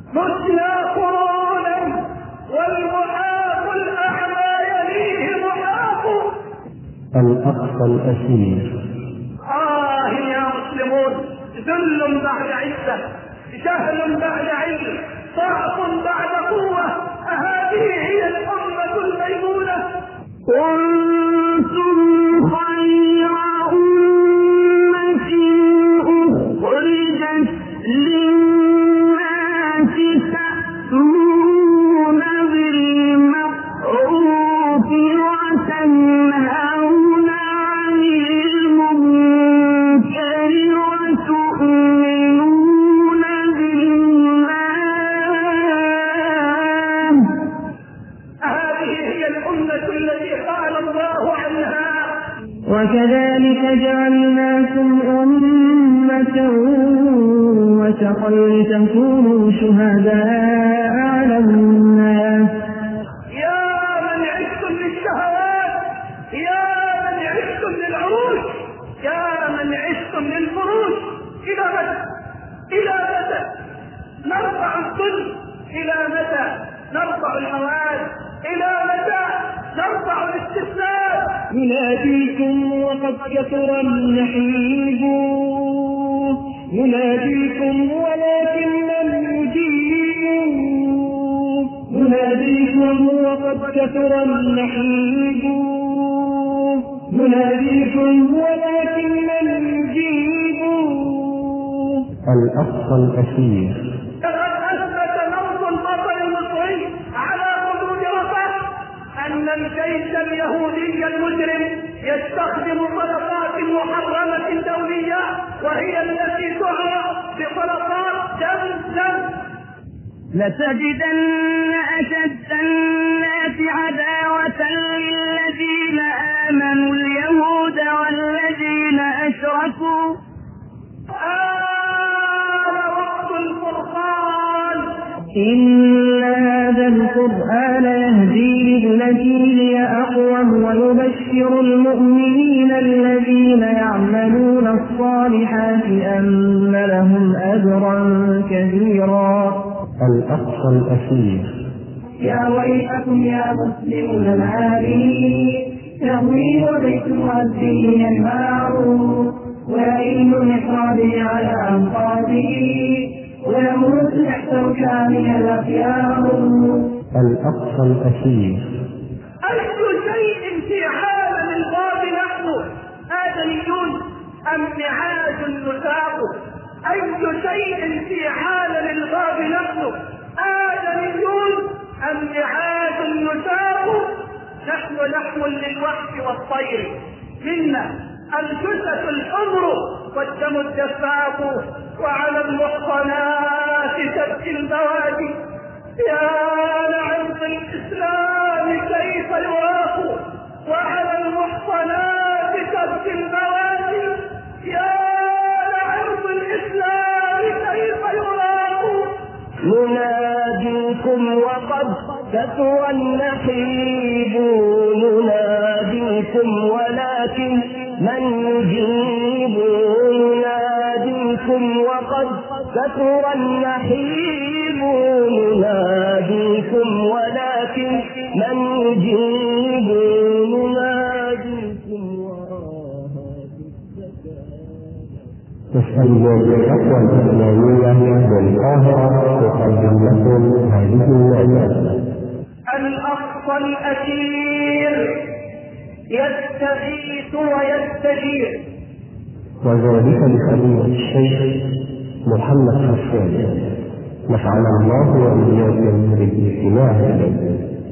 متنا قرونا والمحاق الأعمى يليه محاق. الأقصى الأسير. يا مسلمون، ذل بعد عزة، جهل بعد علم، ضعف بعد قوة، أهذه هي الأمة الميمونة. كنتم خير أمة أخرجت للناس تأمرون بالمعروف وتنهون عن المنكر وتؤمنون بالله. هذه هي الأمة التي قال الله عنها: وكذلك جعلناكم أمة وسطا لتكونوا شهداء على الناس. يا من عشتم للشهوات، يا من عشتم للعروش، يا من عشتم للفروش، إلى متى؟ إلى متى نرفع الظلم؟ إلى متى نرفع الهوان؟ إلى متى نرفع الاستسلام؟ يناديكم وقد كثر النحيب، يناديكم ولكن لم يجيبوا، يناديكم وقد كثر النحيب، يناديكم ولكن لم يجيبوا. الأقصى الأسير. لقد أثبت نص البطل المصري على حدود رفح أن الجيش اليهودي المجرم يستخدم طلقات محرمة دولية، وهي التي تعرف بطلقات زمزم. لتجدن أشد الناس عداوة للذين آمنوا اليهود والذين أشركوا. وقت الفرقان. إن هذا القرآن يهدي للتي هي أقوم ويبشر المؤمنين الذين يعملون الصالحات أن لهم أجرا كبيرا. الأقصى الأسير. يا ويحكم يا مسلمون العالمين، تهوي وبيت الدين المعروف، وإن محرابي على أنقاضه، ويموت تحت ركامها الأخيار. الأقصى الأسير. أي شيء في عالم الغاب نحن آدميون أم نعاج نساق؟ أي شيء في عالم الغاب نحن آدميون أم نعاج نساق؟ نحن لحم للوحش والطير، منا الجثث الحمر والدم الدفاق، وعلى المحصنات تبكي البوادي. يا لعرض الإسلام كيف يراق، وعلى المحصنات تبكي البوادي. يا لعرض الإسلام كيف يراق. نناديكم وقد كثر النحيب، نناديكم ولكن من يجيب، نناديكم وقد كثر النحيب، نناديكم ولكن من يجيب، نناديكم وراء نسأل الأقوى الإسلامية بالقاهرة تقدم لكم هذه الإعلانات. الأقصى الأسير يستغيث ويستجير. وذلك بفضيلة الشيخ محمد حسان، نفعنا الله وإياكم بالاستماع إليه.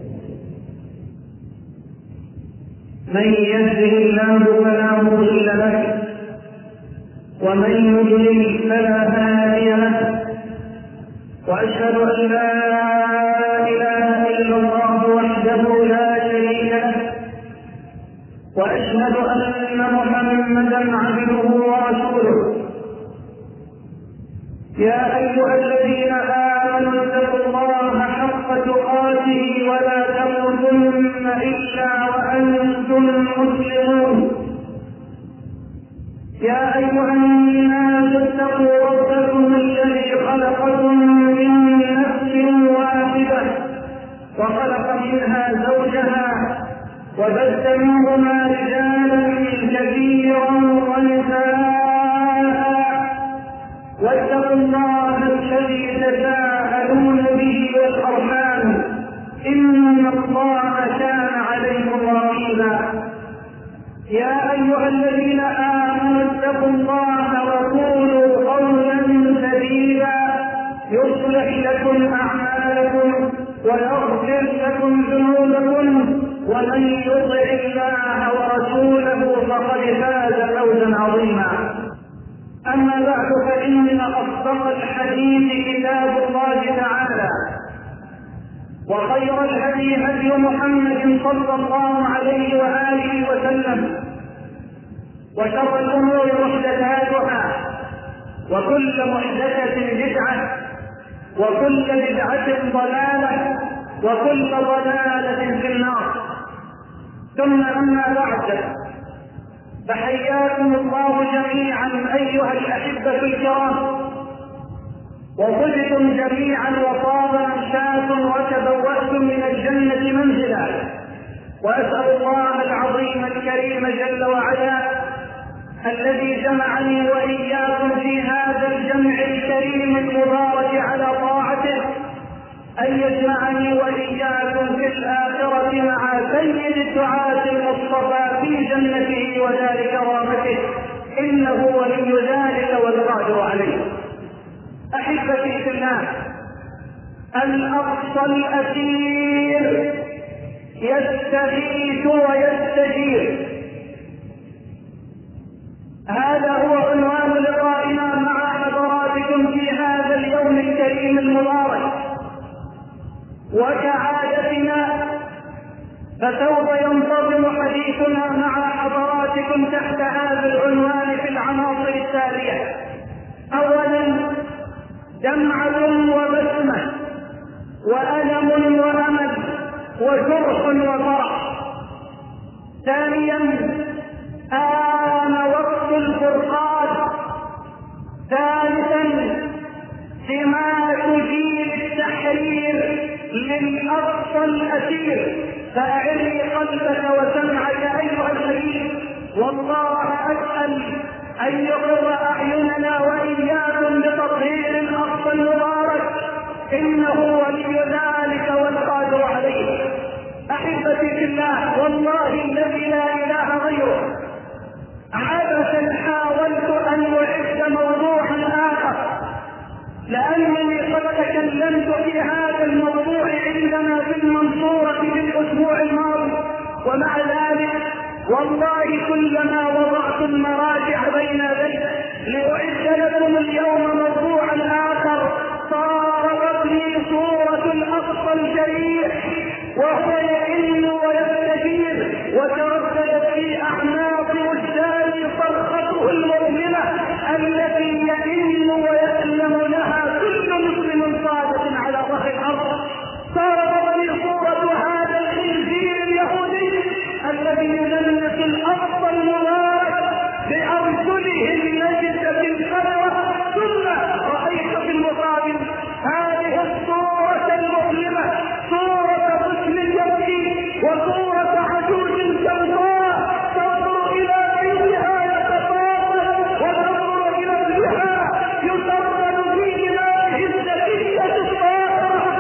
من يهده الله فلا مضل له، ومن يضلل فلا هادي له، وأشهد أن لا إله إلا الله وحده لا شريك له، وأشهد أن محمدا عبده ورسوله. يا أيها الذين آمنوا اتقوا الله حق تقاته ولا تموتن إلا وأنتم مسلمون. يا أيها الناس اتقوا ربكم الذي خلقكم من نفس منهما رجالا كثيرا ونساء واتقوا الله الذي تساءلون به والأرحام إن الله كان عليكم رقيبا. يا أيها الذين آمنوا اتقوا الله وقولوا قولا سديدا يصلح لكم أعمالكم ويغفر لكم ذنوبكم ومن يطع الله ورسوله فقد فاز فوزا عظيما. أما بعد فإن أصدق الحديث كتاب الله تعالى وخير الهدي هدي محمد صلى الله عليه وآله وسلم وشر الأمور محدثاتها وكل محدثة بدعة وكل بدعة ضلالة وكل ضلالة في النار. ثم أما بعد فحياكم الله جميعا أيها الأحبة الكرام وطبتم جميعا وطاب ممشاكم وتبوأتم من الجنة منزلا. وأسأل الله العظيم الكريم جل وعلا الذي جمعني وإياكم في هذا الجمع الكريم المبارك على طاعته أن يجمعني وإياكم في الآخرة مع سيد الدعاة المصطفى في جنته ودار كرامته إنه ولي ذلك والقادر عليه. أحبتي في الله، الأقصى الأثير يستغيث ويستجير. هذا هو عنوان لقائنا مع حضراتكم في هذا اليوم الكريم المبارك. وكعادتنا فسوف ينتظم حديثنا مع حضراتكم تحت هذا العنوان في العناصر التالية: أولا دمعة وبسمة وألم وأمل وجرح وفرح. ثانيا آن وقت الفرقان. ثالثا سمات جيل التحرير للأقصى الأثير. فأعري قلبك وسمعك أيها الحبيب، والله أسأل أن يقر أعيننا وإياكم بتطهير الأقصى المبارك إنه ولي ذلك والقادر عليه. أحبتي في الله، والله الذي لا إله غيره عبثا حاولت أن أعد موضوعا آخر، لأنني قد تكلمت في هذا الموضوع عندنا في المنصورة في الأسبوع الماضي، ومع ذلك والله كلما وضعت المراجع بين يدي لأعد لكم اليوم موضوعا آخر صارت لي صورة الأقصى الجريح وهو يئن ويستجيب، وترددت في أعناق وجداني صرخته المؤمنة التي يئن ويألم لها كل مسلم صادق على ظهر الأرض. صارت لي صورة هذا الخنزير اليهودي الذي يلمس الأقصى المبارك بأرجله النجسة القذرة، ثم رأيت في المقابل هذه الصورة المظلمة، صورة طفل يبكي وصورة عجوز سوداء تنظر إلى بيتها يتفاقد وتنظر إلى ابنها يسرد في دمائه الزكية الطاهرة.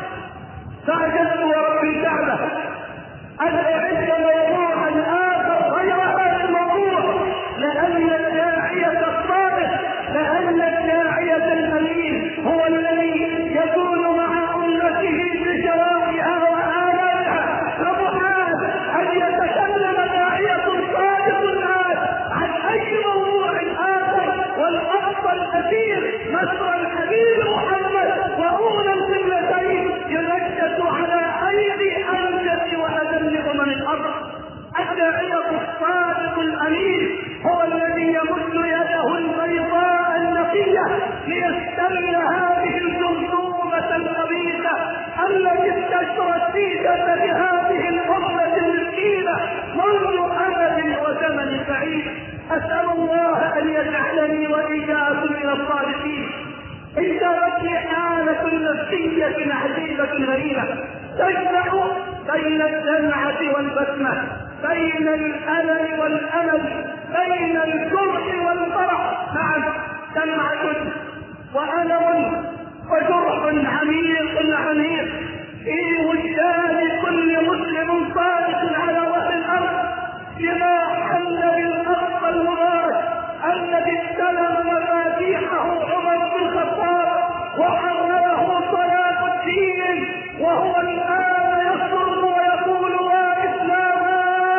فعجزت ورب الكعبة أن أعد موضوعا آخر غير هذا الموضوع، لأن الداعية الصادق، لأن الداعية الأمين هو الذي يكون مع أمته بشرائها وآلائها. فمحال أن يتكلم داعية صادق الآن عن أي موضوع آخر، والأقصى الأثير مصر الحبيب محمد وأولى القبلتين ينكس على أيدي أنجز وأذل أمم الأرض. الداعية الصادق الأمين هو الذي يمد يده البيضاء النقية ليستمر هذه الجمجمة الخبيثة التي استشرت في جسد هذه الأمة المسكينة منذ أمد وزمن بعيد. أسأل الله أن يجعلني وإياكم من الصادقين. انتهت لي حالة نفسية عجيبة غريبة تجمع بين الدمعة والبسمة، بين الألم والأمل، بين الجرح والفرح. نعم، دمعة وألم وجرح عميق عميق في وجدان كل مسلم صادق على وجه الأرض لما حل بالأقصى المبارك الذي استلم مفاتيحه عمر بن الخطاب وحرره صلاح الدين، وهو الآن يصرخ ويقول: وإسلاما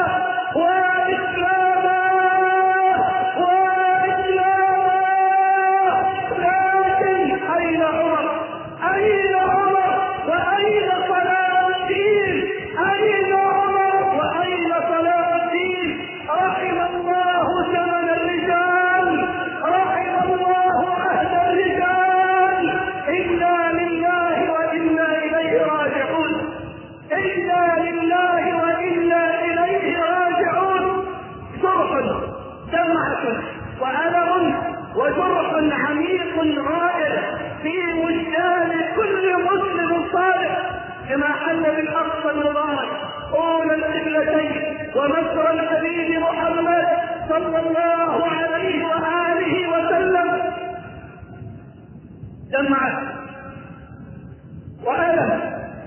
وإسلاما وإسلاما. لكن أين عمر؟ أين عمر وأين صلاح الدين؟ أين عمر وأين صلاح الدين؟ رحم الله ثمن الرجال، رحم الله أهل الرجال. إنا لله وإنا إليه راجعون، إنا لله وإنا إليه راجعون. جرح، دمعة وألم وجرح عميق غائر في وجدان كل مسلم صالح كما حل بالأقصى المبارك أولى القبلتين ومصر الحبيب محمد صلى الله عليه وآله وسلم. دمعة وألم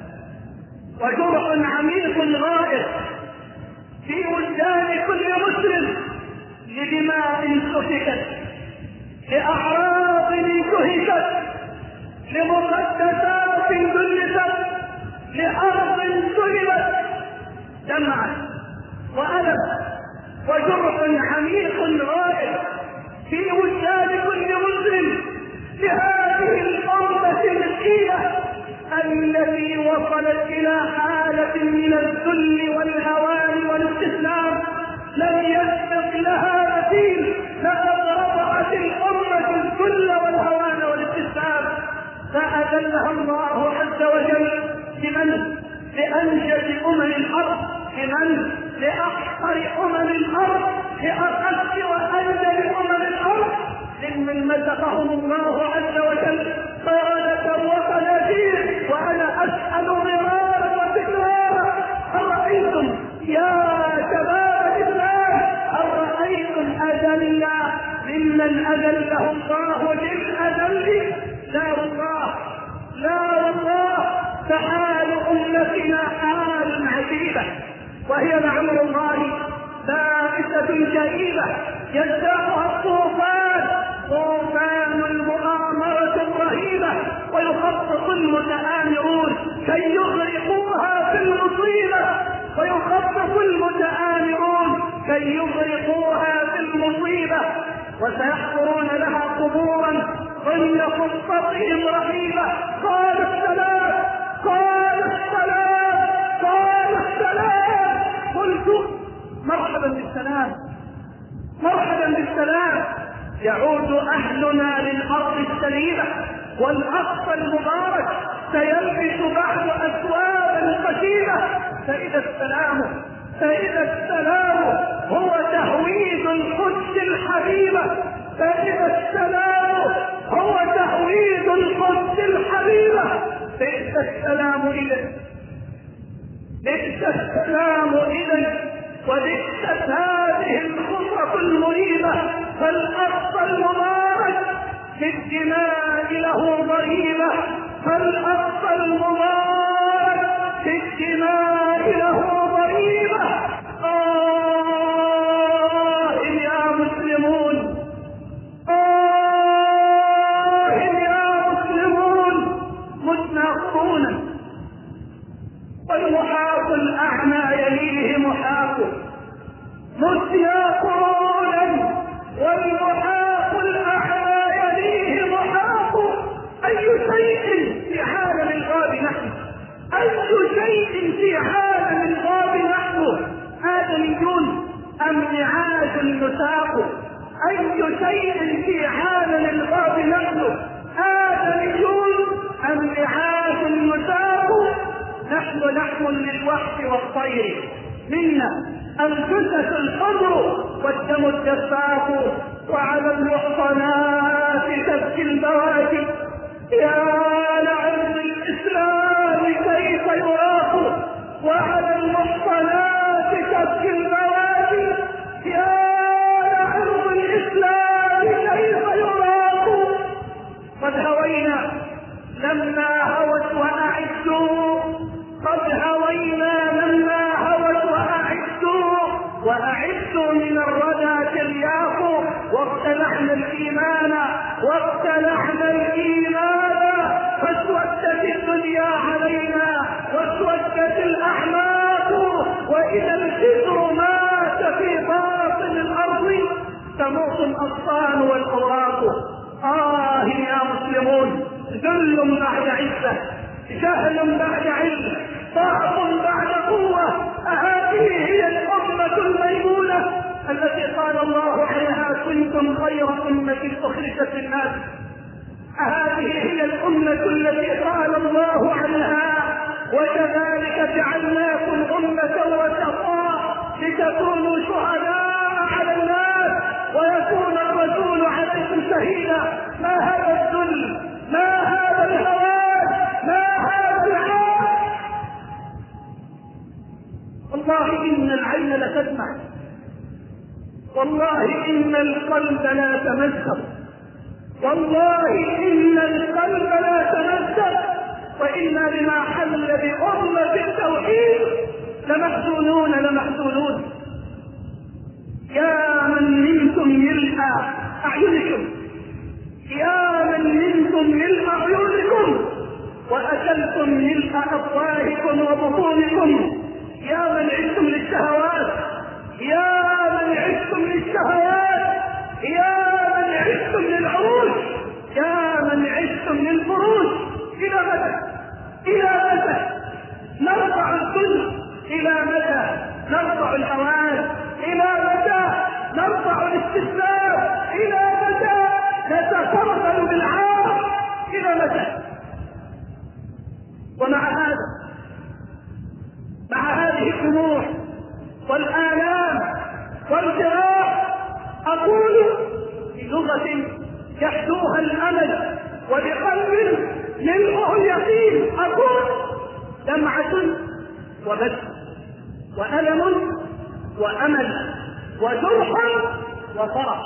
وجرح عميق غائر في وجدان كل مسلم لدماء سفكت، لأعراض انتهكت، لمقدسات دلست، لأرض سلبت. دمعة وألم وجرح عميق غائر في وجدان كل مسلم لهذه الأمة المسكينة التي وصلت إلى حالة من الذل والهوان والاستسلام لم يسبق لها مثيل. لقد رفعت الأمة الذل والهوان والاستسلام فأذلها الله عز وجل لمن؟ لأنجز الأرض، لمن؟ لأحقر الأرض، لأقل وأنجز الأرض، لمن مزقهم الله عز وجل قادة وقناديل. وأنا أسأل مرارا وتكرارا: هل رأيتم يا شباب الإسلام، هل رأيتم أذل ممن أذله الله للأذل؟ لا والله، لا والله. فحال أمتنا حال عجيبة، وهي لعمر الله بائسة كئيبة يجزاها الطوفان، طوفان المؤامرة الرهيبة، ويخطط المتآمرون كي يغرقوها في المصيبة، ويخطط المتآمرون كي يغرقوها في المصيبة، وسيحفرون لها قبورا ضمن خطتهم رهيبة. قال السلام، قال السلام، قال السلام. قلت مرحبا بالسلام، مرحبا بالسلام. يعود أهلنا للأرض السليمة، والأقصى المبارك سيلبس بعد أثوابا قشيمة. فإذا السلام هو تهويد القدس الحبيبة، فإذا السلام هو تهويد القدس الحبيبة. بئس السلام إذن، بئس السلام إذن، وبئست هذه الخطة المريبة. فالأقصى المبارك في الدماء له ضريبة، فالأقصى المبارك في الدماء له ضريبة. يا مسلمون، يا مسلمون، متنا قرونا والمحاق الأعمى يليه محاق، متنا قرونا والمحاق الأعمى يليه محاق. أي شيء في عالم الغاب نحن، أي شيء في عالم الغاب نحن، آدميون أم نعاج نساق؟ أي شيء في عالم الغاب نحن، آدميون أم نعاج نساق؟ نحن لحم للوحش والطير، منا الجثث الحمر والدم الدفاق، وعلى المحصنات تبكي البواكي. يا لعز الإسلام كيف يراق، وعلى المحصنات تبكي البواكي. لما هوت وأعدوا، قد هوينا لما هوت وأعدوا من الردى كالياق، واقتلعنا الإيمان فاسودت الدنيا علينا واسودت الأحماق، وإذا الحجر مات في باطن الأرض تموت الأغصان والأوراق. يا مسلمون، ذل بعد عزة، جهل بعد علم، ضعف بعد قوة. أهذه هي الأمة الميمونة التي قال الله عنها كنتم خير أمة أخرجت للناس؟ أهذه هي الأمة التي قال الله عنها وكذلك جعلناكم أمة وسطا لتكونوا شهداء على الناس ويكون الرسول عليكم شهيدا؟ ما هذا الذل، ما هذا الهوان، ما هذا العار؟ والله إن العين لتدمع، والله إن القلب لا تمزق، والله إن القلب لا تمزق، وإنا لما حل بأمة التوحيد لمحزونون. يا من منكم ملء أعينكم، يا من منكم ملء عيونكم وأكلتم ملء أفواهكم وبطونكم، يا من عشتم للشهوات، يا من عشتم للشهوات، يا من عشتم للعروش، يا من عشتم للفروج. إلى متى؟ إلى متى نرفع الذل؟ إلى متى نرفع الهوان؟ إلى متى نرفع الاستسلام؟ إلى متى نتفرغ بالعار؟ إلى متى؟ ومع هذا، مع هذه الطموح والآلام والجراح، أقول بلغة يحدوها الأمل وبقلب يلقه اليقين، أقول دمعة وبس وألم وأمل وجرح وفرح.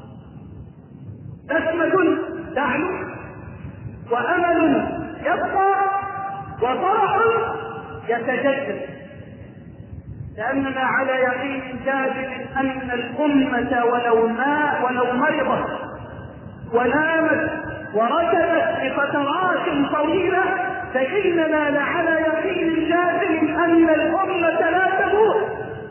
بسمة تعلو وأمل يبقى وفرح يتجدد، لأننا على يقين جازم أن الأمة ولو مرضت ونامت وركبت لفترات طويلة فإننا لعلى يقين جازم أن الأمة لا تموت،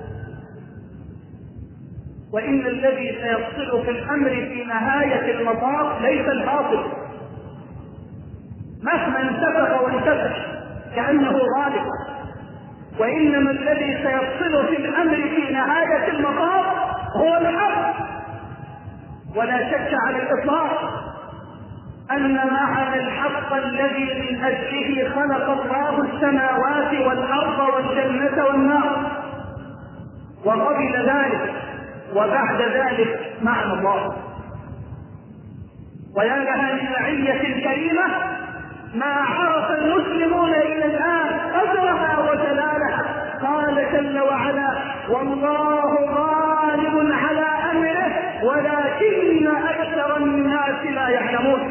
وإن الذي سيفصل في الأمر في نهاية المطاف ليس الباطل مهما انتفخ وانتفخ كأنه غالب، وإنما الذي سيفصل في الأمر في نهاية المطاف هو الحق. ولا شك على الإطلاق أن معنا الحق الذي من أجله خلق الله السماوات والأرض والجنة والنار، وقبل ذلك وبعد ذلك معنى الله. ويا لها من معية كريمة ما عرف المسلمون إلى الآن قدرها وجلالها. قال جل وعلا: والله غالب على أمره ولكن أكثر الناس لا يعلمون.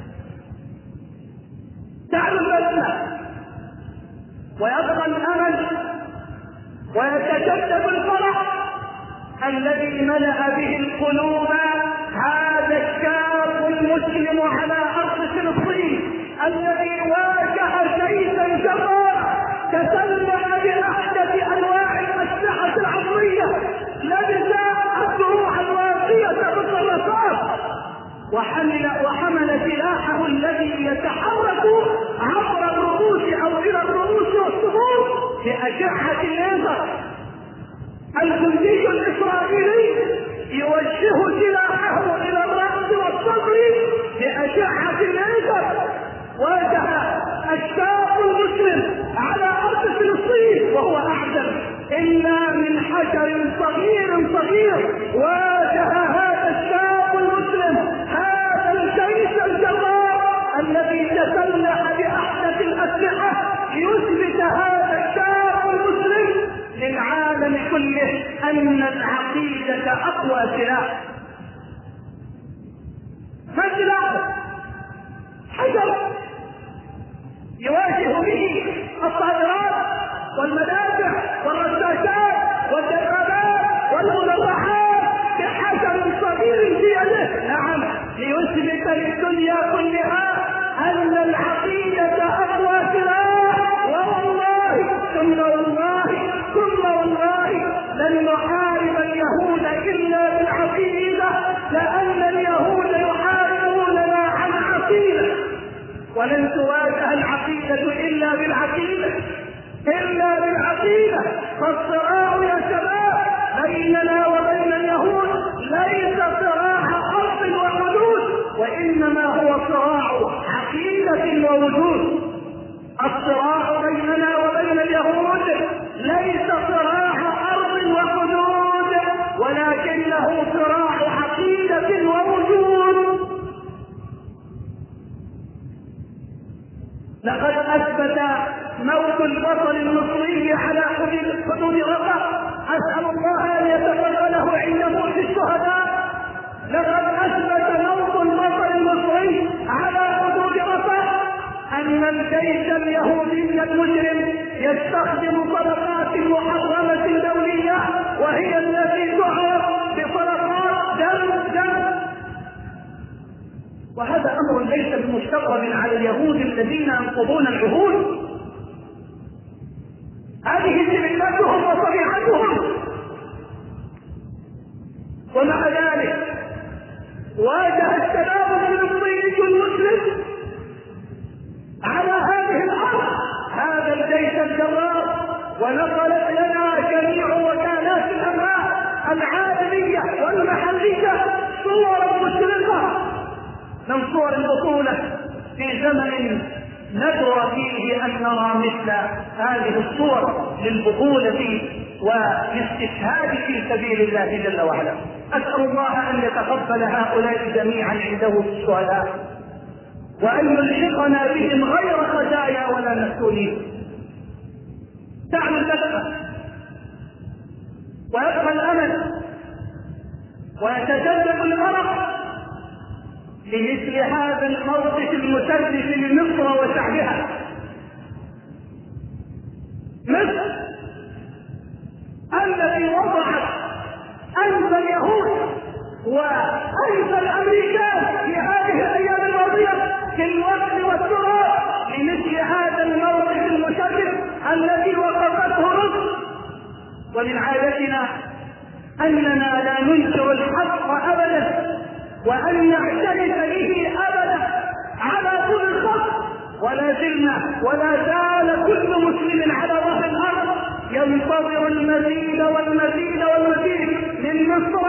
تعلو البسمة ويبقى الأمل ويتجدد الفرح الذي ملأ به القلوب هذا الشاب المسلم على أرض فلسطين الذي واجه جيشا جبارا تسلح بأحدث أنواع الأسلحة العصرية، لبس الدروع الواقية بالرصاص وحمل سلاحه الذي يتحرك عبر الرؤوس أو إلى الرؤوس والصدور بأشعة الليزر. الجندي الإسرائيلي يوجه سلاحه إلى الرأس والصدر بأشعة الليزر. واجه الشاب المسلم على أرض فلسطين وهو أعجب إلا من حجر صغير. واجه هذا الشاب المسلم هذا الجيش الجبار الذي تسلح بأحدث الأسلحة ليثبت هذا الشاب المسلم للعالم كله أن العقيدة أقوى سلاح. ما سلاحه؟ حجر به الصادرات والمدافع والرشاشات والدبابات والمدرعات بحجر صغير في يده، نعم، ليثبت للدنيا كلها أن العقيدة أقوى سلاح. والله ثم والله ثم والله لن نحارب اليهود إلا بالعقيدة، لأن اليهود يحاربوننا عن عقيدة، ولن تواجه العقيدة إلا بالعقيدة إلا بالعقيدة. فالصراع يا شباب بيننا وبين اليهود ليس صراع أرض وحدود، وإنما هو صراع عقيدة ووجود. الصراع بيننا وبين اليهود ليس صراع أرض وحدود، ولكنه صراع عقيدة ووجود. لقد أثبت موت البطل المصري على حدود رفح، أسأل الله أن يتقبله عند موت الشهداء. لقد أثبت موت البطل المصري على حدود رفح أن الجيش اليهودي المجرم يستخدم طلقات محرمة دولية، وهي التي تعرف بطلقات دم. وهذا أمر ليس بمستغرب على اليهود الذين ينقضون العهود. هذه سماتهم وطبيعتهم، ومع ذلك واجه التناوب المصري المسلم على هذه الأرض هذا الجيش الجرار، ونقلت لنا جميع وكالات الأملاك العالمية والمحلية صورا مشرقة من صور البطولة في زمن ندر فيه أن نرى مثل هذه الصور للبطولة والاستشهاد في سبيل الله جل وعلا. أسأل الله أن يتقبل هؤلاء جميعا عنده الشهداء، وأن يلحقنا بهم غير خزايا ولا مسؤولين. تعلو البسمة ويبقى الأمل ويتجدد الغرق لمثل هذا الموقف المشرف لمصر وشعبها. مصر التي وضعت أنف اليهود وأنف الأمريكان في هذه الأيام الماضية في الوقت والتراب لمثل هذا الموقف المشرف الذي وقفته مصر. ومن عادتنا أننا لا ننكر الحق أبدا وأن نعترف به أبدا على طول الخط، ولا زال كل مسلم على ظهر الأرض ينتظر المزيد والمزيد والمزيد من مصر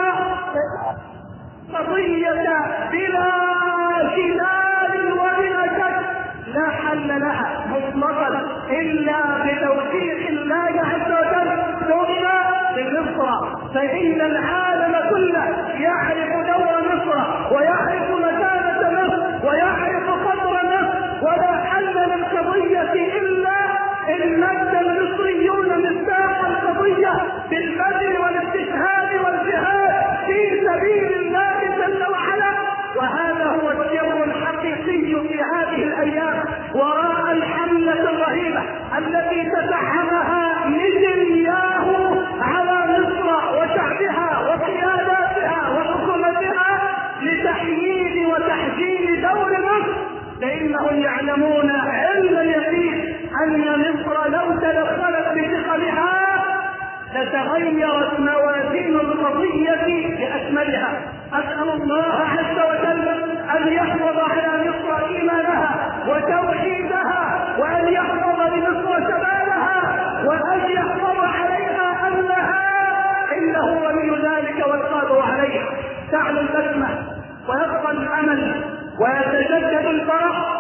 قضية بلا جدال وبلا شك لا حل لها مطلقا إلا بتوفيق الله عز وجل ثم بمصر، فإن العالم كله يعرف دور مصر ويعرف مكانة مصر ويعرف قدر مصر، ولا حل للقضية إلا إن مد المصريون مفتاح القضية بالبذل والاستشهاد والجهاد في سبيل الله جل وعلا. وهذا هو السر الحقيقي في هذه الأيام وراء الحملة الرهيبة التي تزعمها نتنياهو على مصر وشعبها وقياداتها وحكومتها لتحييد وتحجيم دور مصر، فإنهم يعلمون علم اليقين أن مصر لو تدخلت بثقلها لتغيرت موازين القضية بأكملها. أسأل الله عز وجل أن يحفظ على مصر إيمانها وتوحيدها، وأن يحفظ لمصر شبابها، وأن يحفظ عليها أمنها، إنه ولي ذلك والقادر عليه. تعلو البسمة ويبقى الأمل ويتجدد الفرح،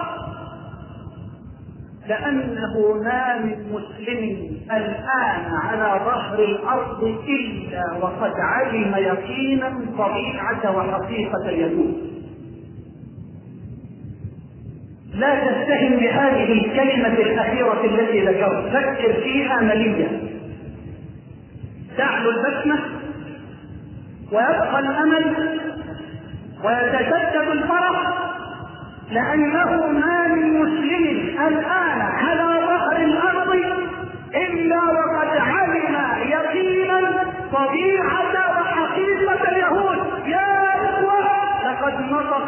لأنه ما من مسلم الآن على ظهر الأرض إلا وقد علم يقينا طبيعة وحقيقة اليهود. لا تستهن بهذه الكلمة الأخيرة التي ذكرت، فكر فيها مليا. تعلو البسمة ويبقى الأمل ويتجدد الفرح، لأنه ما من مسلم الآن على ظهر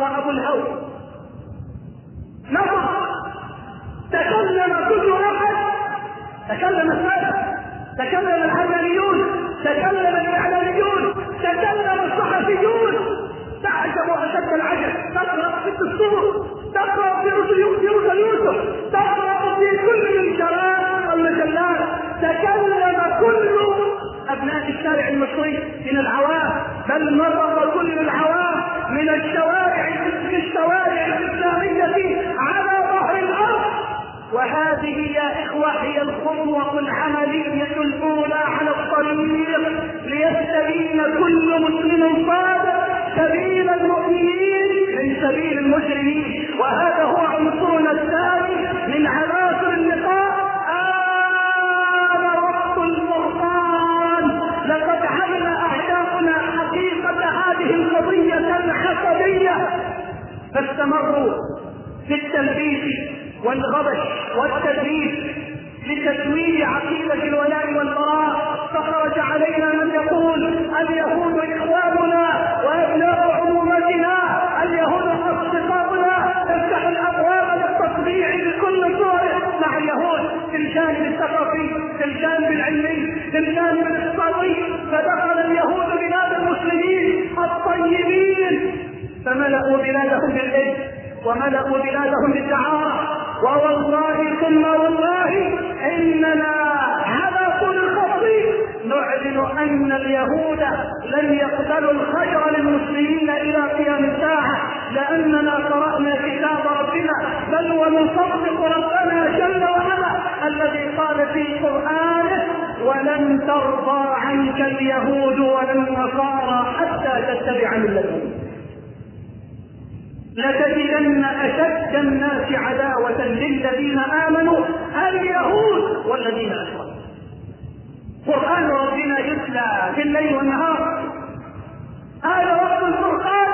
وأبو الهوى. نظر تكلم كل أحد، تكلم السادة، تكلم العمليون، تكلم الإعلاميون، تكلم الصحفيون. تعجب أشد العجب، تقرأ في الدستور، تقرأ في رسل يوسف، تقرأ في كل الجرائد والمجلات. تكلم كل أبناء الشارع المصري من العوام، بل مرة كل العوام من الشوارع الإسلامية على ظهر الأرض. وهذه يا إخوة هي الخطوة العملية الأولى على الطريق ليستبين كل مسلم صادق سبيل المؤمنين من سبيل المجرمين. وهذا هو عنصرنا الثاني من عناصر اللقاء. وقت الفرقان. لقد علم أعداؤنا حقيقة هذه القضية الحسدية، فاستمروا في التلبيس والغبش والتدليس لتسوية عقيدة الولاء والبراء. فخرج علينا من يقول اليهود إخواننا وأبناء عمومتنا، اليهود أصدقاؤنا، تفتح الأبواب للتطبيع بكل صورة مع اليهود في الجانب الثقافي، في الجانب العلمي، في الجانب الاقتصادي. فدخل اليهود بلاد المسلمين الطيبين فملأوا بلادهم بالإثم وملأوا بلادهم بالدعارة. ووالله ثم والله إننا على طول الخط نعلن أن اليهود لن يقبلوا الخير للمسلمين إلى قيام الساعة، لأننا قرأنا كتاب ربنا، بل ونصدق ربنا جل وعلا الذي قال في قرآنه ولن ترضى عنك اليهود ولا النصارى حتى تتبع ملتهم. لتجدن أشد الناس عداوة للذين آمنوا اليهود والذين أشركوا. قرآن ربنا يتلى في الليل والنهار. هذا وقت الفرقان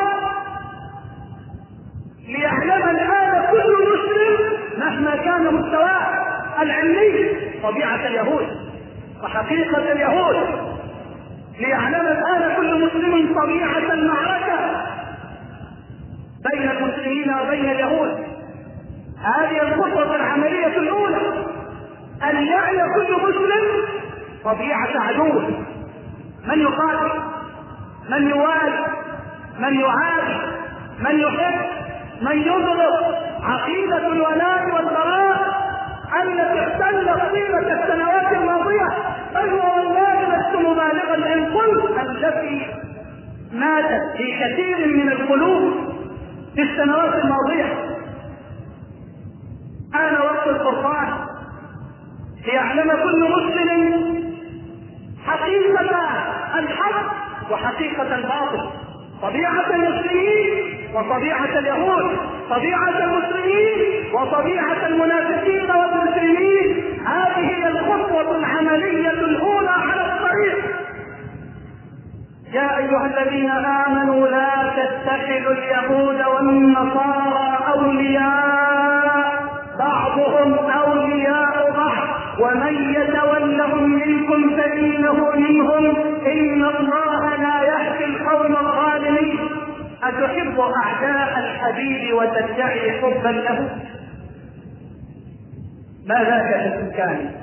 ليعلم الآن كل مسلم مهما كان مستواه العلمي طبيعة اليهود وحقيقة اليهود. ليعلم الآن كل مسلم طبيعة المعركة بين المسلمين وبين اليهود. هذه الخطوة العملية الأولى، أن يعي كل مسلم طبيعة عدوه، من يقاتل، من يوالي، من يعادي، من يحب، من يبغض. عقيدة الولاء والبراء التي احتلت طيلة السنوات الماضية، بل والله لست مبالغا إن قلت التي ماتت في كثير من القلوب في السنوات الماضية. آن وقت الفرقان ليعلم كل مسلم حقيقة الحق وحقيقة الباطل، طبيعة المسلمين وطبيعة اليهود، طبيعة المسلمين وطبيعة المنافقين والمسلمين. هذه هي الخطوة العملية الأولى على الطريق. يا أيها الذين آمنوا لا تتخذوا اليهود والنصارى أولياء، بعضهم أولياء بعض، ومن يتولهم منكم فإنه منهم، إن الله لا يهدي القوم الظالمين. أتحب أعداء الحبيب وتدعي حبا له؟ ما ذاك الإمكان؟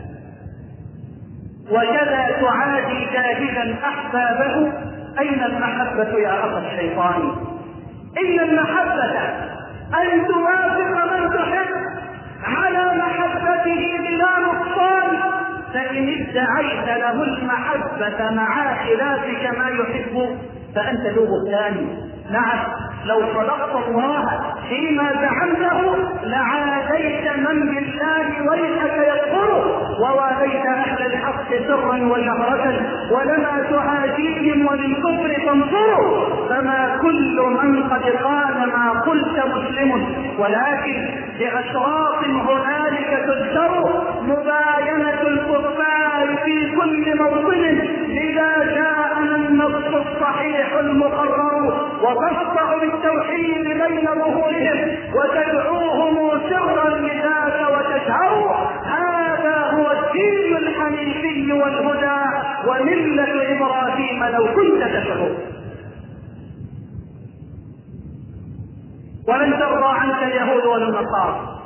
وكذا تعادي جاهلا أحبابه. أين المحبة يا أخ الشيطان؟ إن المحبة أن توافق من تحب على محبته بلا نقصان، فإن ادعيت له المحبة مع خلافك ما يحب فأنت ذو بهتان. نعم، لو صدقت الله فيما زعمته لعاديت من بالله ويحك يكفره، وواليت أهل الحق سرا وجهرة، ولما تعاديهم وللكفر تنصره. فما كل من قد قال ما قلت مسلم، ولكن بأشراط هنالك تذكر مباينة الكفار في كل موطن، إذا جاءنا النص الصحيح المقرر، وتفضح بالتوحيد بين ظهورهم وتدعوهم سرا لذاك وتجهروا. هذا هو الدين الحنيفي والهدى وملة إبراهيم لو كنت تشعر. ولن ترضى عنك اليهود ولا النصارى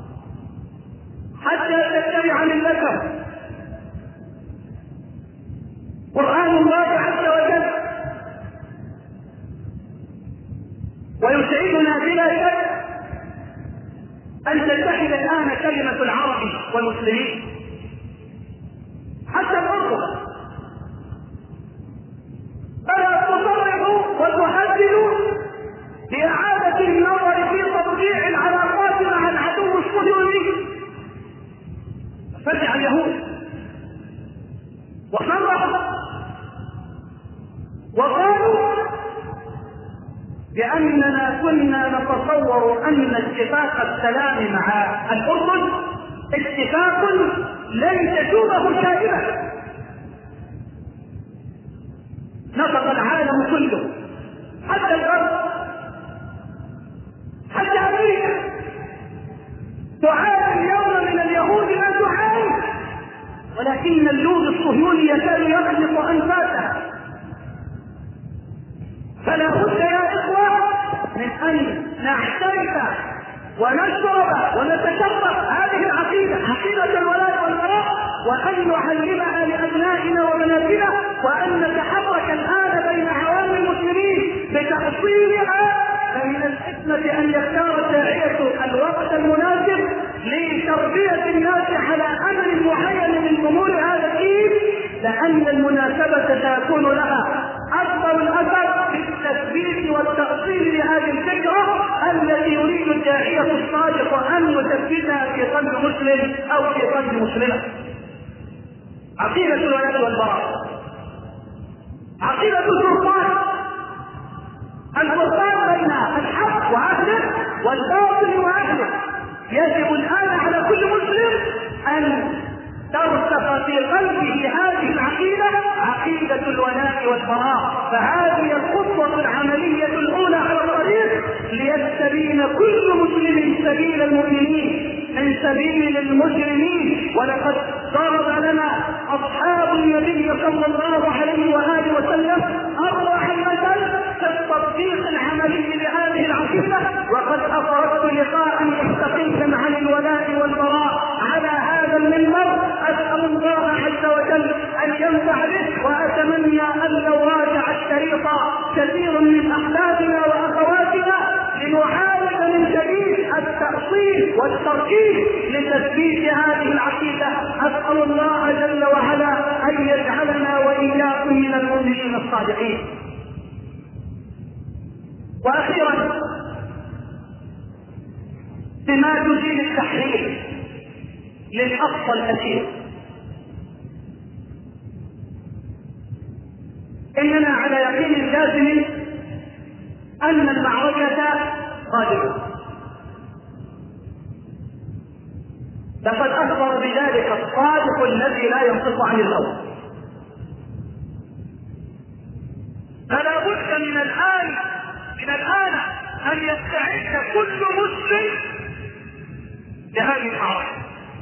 حتى تتبع ملتهم. قرآن الله عز وجل ويسعدنا بلا شك أن تتحد الآن كلمة العرب والمسلمين حتى الأردن، فلا تصرحوا وتحددوا لإعادة النظر في تطبيع العلاقات مع العدو الصهيوني. فرجع اليهود وصرحوا وقالوا بأننا كنا نتصور أن اتفاق السلام مع الأردن اتفاق لن تشوبه شائبة. نطق العالم كله حتى الغرب حتى أمريكا تعاني اليوم من اليهود ما تعاني، ولكن اللوذ الصهيوني يكاد يخلق أنفاسها. فلا بد يا إخوة من أن نعترف ونشرب ونتشرف هذه العقيدة، عقيدة الولاء والبراء، وأن نعلمها لأبنائنا وبناتنا، وأن نتحرك الآن بين عوام المسلمين بتحصيلها. فمن الحكمة أن يختار الداعية الوقت المناسب لتربية الناس على أمر معين من أمور هذا الدين، لأن المناسبة تكون لها أكبر الأثر في التثبيت والتأصيل لهذه الفكرة التي يريد الداعية الصادق أن يثبتها في قلب مسلم أو في قلب مسلمة. عقيدة الولاء والبراء، عقيدة الفرقان، الفرقان بين الحق وأهله والباطل وأهله. يجب الآن على كل مسلم أن ترسخ في قلبه هذه العقيدة، عقيدة الولاء والبراء. فهذه الخطوة العملية الأولى على الطريق ليستبين كل مسلم سبيل المؤمنين من سبيل المجرمين. ولقد ضرب لنا أصحاب النبي صلى الله عليه وآله وسلم أروع المثل في التطبيق العملي لهذه العقيدة. وقد أفردت لقاء مستقيما عن الولاء والبراء على هذا المنبر. أسأل الله عز وجل أن ينفع به، وأتمنى أن لو راجع الشريط كثير من أحبابنا وأخواتنا لنعالج من جديد التأصيل والتركيز لتثبيت هذه العقيدة. أسأل الله جل وعلا أن يجعلنا وإياكم من المؤمنين الصادقين. وأخيرا بما تجيب التحرير للأقصى الأسير، إننا على يقين جازم أن المعركة قادمة. لقد أخبر بذلك الصادق الذي لا ينطق عن الهوى. فلا بد من الآن أن يستعد كل مسلم لهذه المعركة.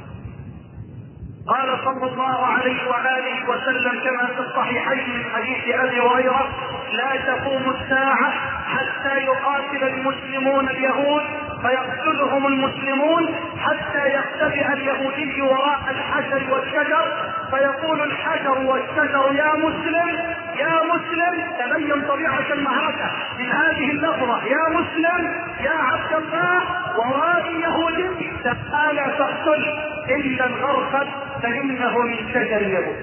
قال صلى الله عليه وآله وسلم كما في الصحيحين من حديث أبي هريرة: لا تقوم الساعة حتى يقاتل المسلمون اليهود فيقتلهم المسلمون، حتى يختبئ اليهودي وراء الحجر والشجر فيقول الحجر والشجر يا مسلم يا مسلم. تبين طبيعة المعركة من هذه اللفظة: يا مسلم يا عبد الله، ورائي يهودي تعالى فاقتل إلا الغرقد فإنه من شجر اليهود.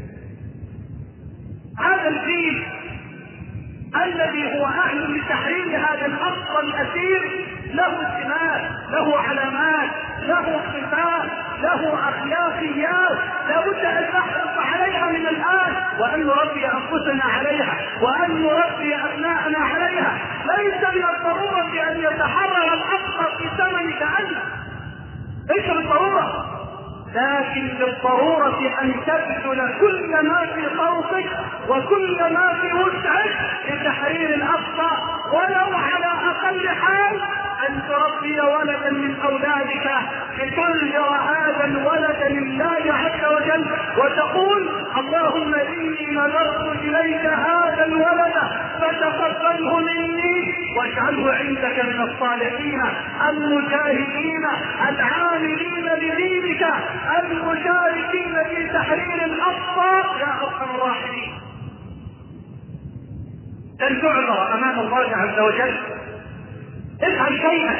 هذا الجيل الذي هو أهل لتحرير هذا الأصل الأسير له سمات، له علامات، له صفات، له أخلاقيات لابد أن نحرص عليها من الآن، وأن نربي أنفسنا عليها، وأن نربي أبناءنا عليها. ليس من الضرورة أن يتحرر الأقصى في ثمن جهنم، ليس بالضرورة، لكن بالضرورة أن تبذل كل ما في طوقك وكل ما في وسعك لتحرير الأقصى، ولو على أقل حال أن تربي ولدا من أولادك لتنذر هذا الولد لله عز وجل وتقول اللهم إني نذرت إليك هذا الولد فتقبله مني واجعله عندك من الصالحين المجاهدين العاملين بدينك المشاركين في تحرير الأقصى يا أرحم الراحمين. لن تعذر أمام الله عز وجل. افعل شيئا،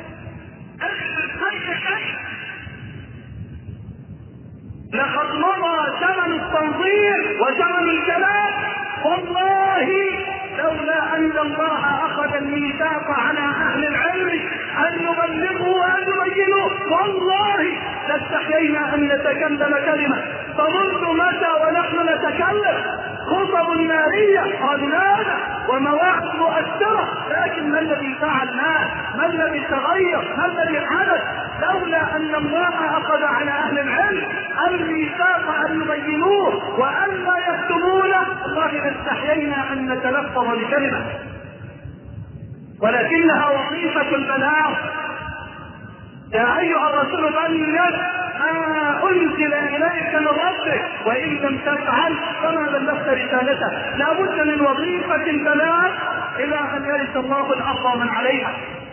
لقد مضى زمن التنظير وزمن الكلام. والله لولا أن الله أخذ الميثاق على أهل العلم أن يبلغوا وأن يبينوا والله لاستحيينا أن نتكلم كلمة. فمنذ متى ونحن نتكلم؟ خطب نارية قادمة ومواعظ مؤثرة، لكن ما الذي فعلناه؟ ما الذي تغير؟ ما الذي حدث؟ لولا أن الله أخذ على أهل العلم الميثاق أن يبينوه وأن لا يكتمونه والله لاستحيينا أن نتلفظ بكلمة، ولكنها وظيفة البلاغ. يا أيها الرسول بلغ ما أنزل إليك من ربك وإن لم تفعل فما بلغت رسالته. لا بد من وظيفة البلاغ إلى أن يرث الله الأرض ومن عليها.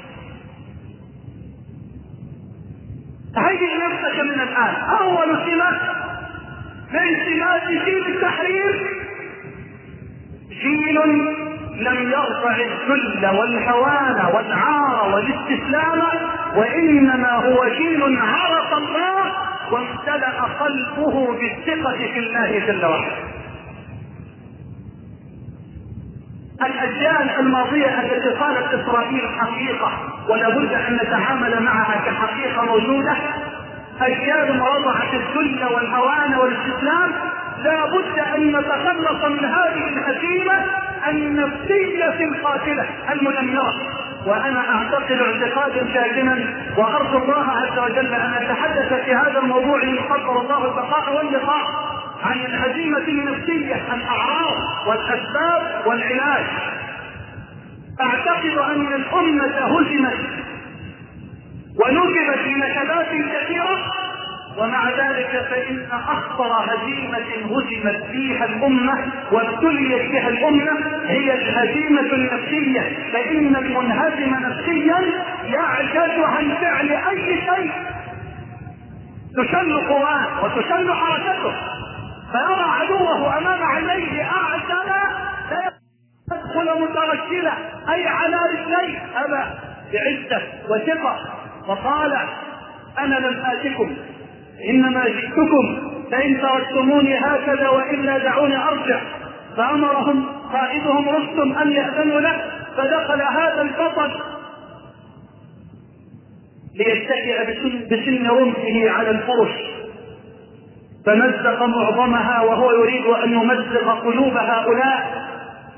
هيئ نفسك من الآن. أول سمة من سمات جيل التحرير جيل لم يرفع الذل والهوان والعار والاستسلام، وإنما هو جيل عرف الله وامتلأ قلبه بالثقة في الله جل وعلا. الأجيال الماضية التي قالت إسرائيل حقيقة ولا بد أن نتعامل معها كحقيقة موجودة، أجيال رضعت الذل والهوان والاستسلام. لا بد أن نتخلص من هذه الهزيمة النفسية القاتلة المدمرة. وأنا أعتقد اعتقادا جازما وأرجو الله عز وجل أن أتحدث في هذا الموضوع إن قدر الله البقاء واللقاء عن الهزيمة النفسية، الأعراض والأسباب والعلاج. أعتقد أن الأمة هزمت ونكبت بنكبات كثيرة، ومع ذلك فإن أخطر هزيمة هزمت فيها الأمة وابتليت بها الأمة هي الهزيمة النفسية. فإن المنهزم نفسيا يعجز عن فعل أي شيء، تشل قواه وتشل حركته، فيرى عدوه أمام عينيه أعجل لا يدخل مترشلا أي على رجليه، أبى بعزة وثقة وقال أنا لم آتكم إنما جئتكم فإن تركتموني هكذا وإلا دعوني أرجع. فأمرهم قائدهم رستم أن يأذنوا له، فدخل هذا البطل ليتكئ بسن رمحه على الفرش فمزق معظمها وهو يريد أن يمزق قلوب هؤلاء.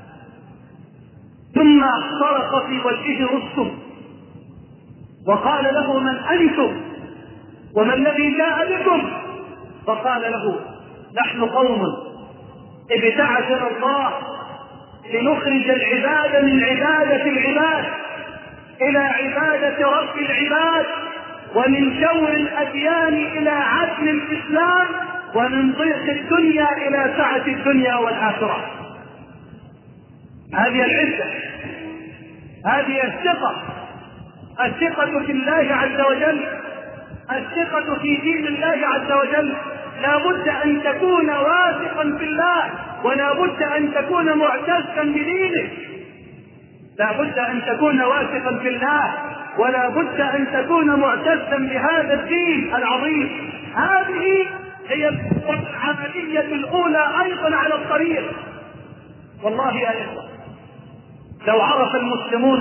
ثم صرخ في وجهه رستم وقال له من أنتم وما الذي جاء بكم؟ فقال له نحن قوم ابتعثنا الله لنخرج العباد من عبادة العباد إلى عبادة رب العباد، ومن جور الأديان إلى عدل الإسلام، ومن ضيق الدنيا إلى سعة الدنيا والآخرة. هذه العزة، هذه الثقة في الله عز وجل، الثقة في دين الله عز وجل. لا بد أن تكون واثقا في الله، ولا بد أن تكون معتزا بدينك. لا بد أن تكون واثقا في الله، ولا بد أن تكون معتزا بهذا الدين العظيم. هذه هي العملية الأولى أيضا على الطريق. والله يا إخوة لو عرف المسلمون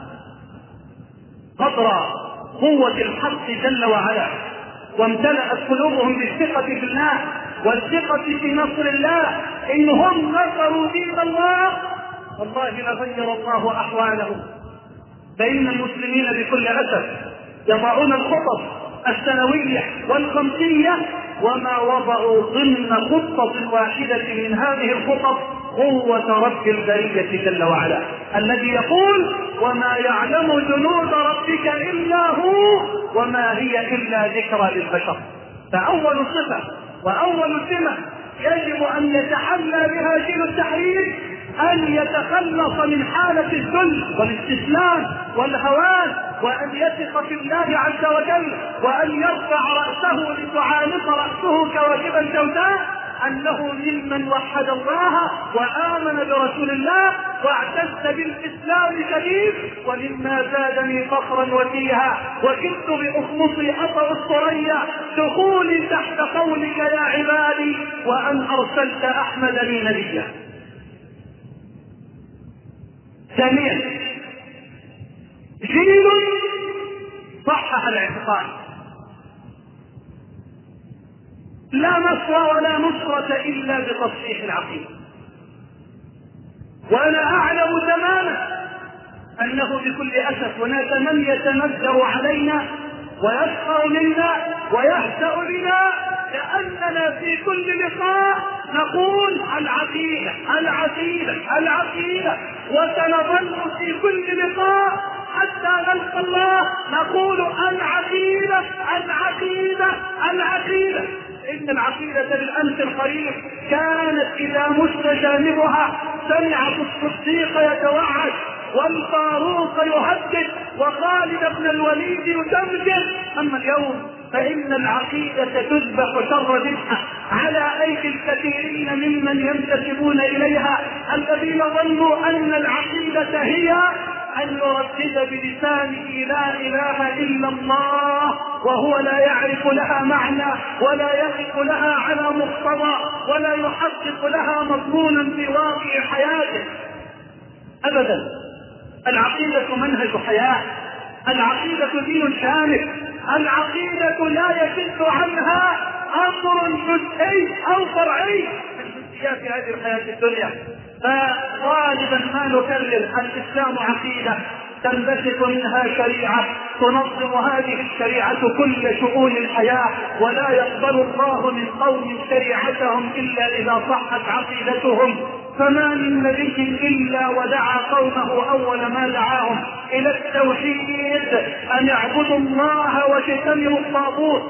قدر قوة الحق جل وعلا وامتلأت قلوبهم بالثقة في الله والثقة في نصر الله إنهم نصروا دين الله والله لغير الله أحوالهم. فإن المسلمين بكل أسف يضعون الخطط السنوية والخمسية وما وضعوا ضمن خطة واحدة من هذه الخطط قوة رب البرية جل وعلا الذي يقول وما يعلم جنود ربك إلا هو وما هي إلا ذكرى للبشر. فأول صفة وأول سمة يجب أن يتحلى بها جيل التحرير أن يتخلص من حالة الذل والاستسلام والهوان، وأن يثق في الله عز وجل، وأن يرفع رأسه لتعانق رأسه كواكب سوداء أنه ممن وحد الله وآمن برسول الله واعتز بالإسلام شديد. ومما زادني فخرا وفيها وكدت بأخمصي أطأ الثريا دخولي تحت قولك يا عبادي وأن أرسلت أحمد لي نبيا. ثانيا، جيل صحح الاعتقاد، لا نصر ولا نصرة إلا بتصحيح العقيدة. وأنا أعلم تماما أنه بكل أسف هناك من يتنزل علينا ويسخر منا ويهزأ بنا لأننا في كل لقاء نقول العقيدة العقيدة العقيدة، وسنظل في كل لقاء حتى نلقى الله نقول العقيدة العقيدة العقيدة. إن العقيدة بالأمس القريب كانت إذا مس جانبها سمعت الصديق يتوعد والفاروق يهدد وخالد بن الوليد يتمجد. أما اليوم فإن العقيدة تذبح شر ذبحة على أيدي الكثيرين ممن ينتسبون إليها، الذين ظنوا أن العقيدة هي أن يردد بلسانه لا إله إلا الله وهو لا يعرف لها معنى ولا يقف لها على مقتضى ولا يحقق لها مضمونا في واقع حياته. أبدا، العقيدة منهج حياة، العقيدة دين شامل، العقيدة لا يشد عنها أمر جزئي أو فرعي من جزئيات هذه الحياة الدنيا. فغالبا ما نكرر الإسلام عقيدة تنبثق منها شريعة تنظم هذه الشريعة كل شؤون الحياة، ولا يقبل الله من قوم شريعتهم إلا إذا صحت عقيدتهم. فما من نبي إلا ودعا قومه أول ما دعاهم إلى التوحيد أن يعبدوا الله واجتنبوا الطاغوت.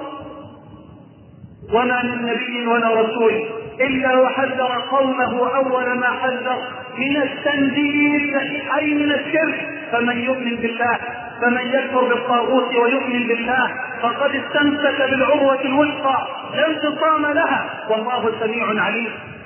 وما من نبي ولا رسول إلا وحذر قومه أول ما حذر من التنديد أي من الشرك. فمن يؤمن بالله فمن يكفر بالطاغوت ويؤمن بالله فقد استمسك بالعروة الوثقى لا انفصام لها والله سميع عليم.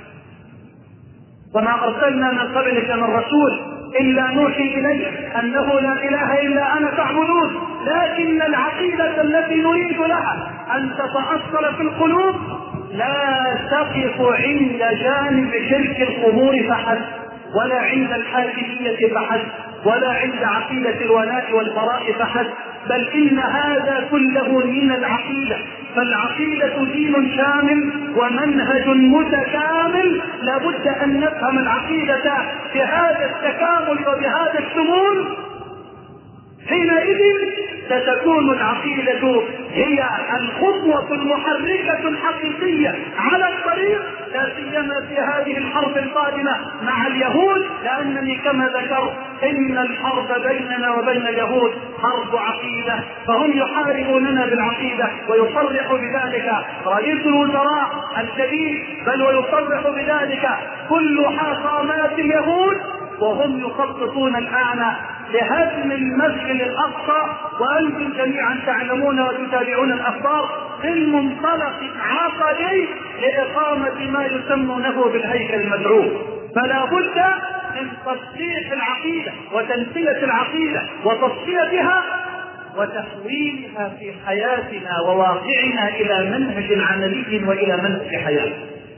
وما أرسلنا من قبلك من رسول إلا نوحي إليه أنه لا إله إلا أنا فاعبدون. لكن العقيدة التي نريد لها أن تتأصل في القلوب لا تقف عند جانب شرك القبور فحسب، ولا عند الحاكمية فحسب، ولا عند عقيدة الولاء والبراء فحسب، بل إن هذا كله من العقيدة. فالعقيدة دين شامل ومنهج متكامل، لابد أن نفهم العقيدة بهذا التكامل وبهذا الشمول. حينئذ ستكون العقيدة هي الخطوة المحركة الحقيقية على الطريق، لا سيما في هذه الحرب القادمة مع اليهود، لأنني كما ذكرت إن الحرب بيننا وبين اليهود حرب عقيدة، فهم يحاربوننا بالعقيدة ويصرح بذلك رئيس الوزراء الجديد، بل ويصرح بذلك كل حاخامات اليهود، وهم يخططون الآن لهدم المسجد الأقصى، وأنتم جميعا تعلمون وتتابعون الأخبار في المنطلق العقدي لإقامة ما يسمونه بالهيكل المدعو. فلا بد من تصحيح العقيدة وتنسية العقيدة وتصفيتها وتحويلها في حياتنا وواقعنا إلى منهج عملي وإلى منهج حياة.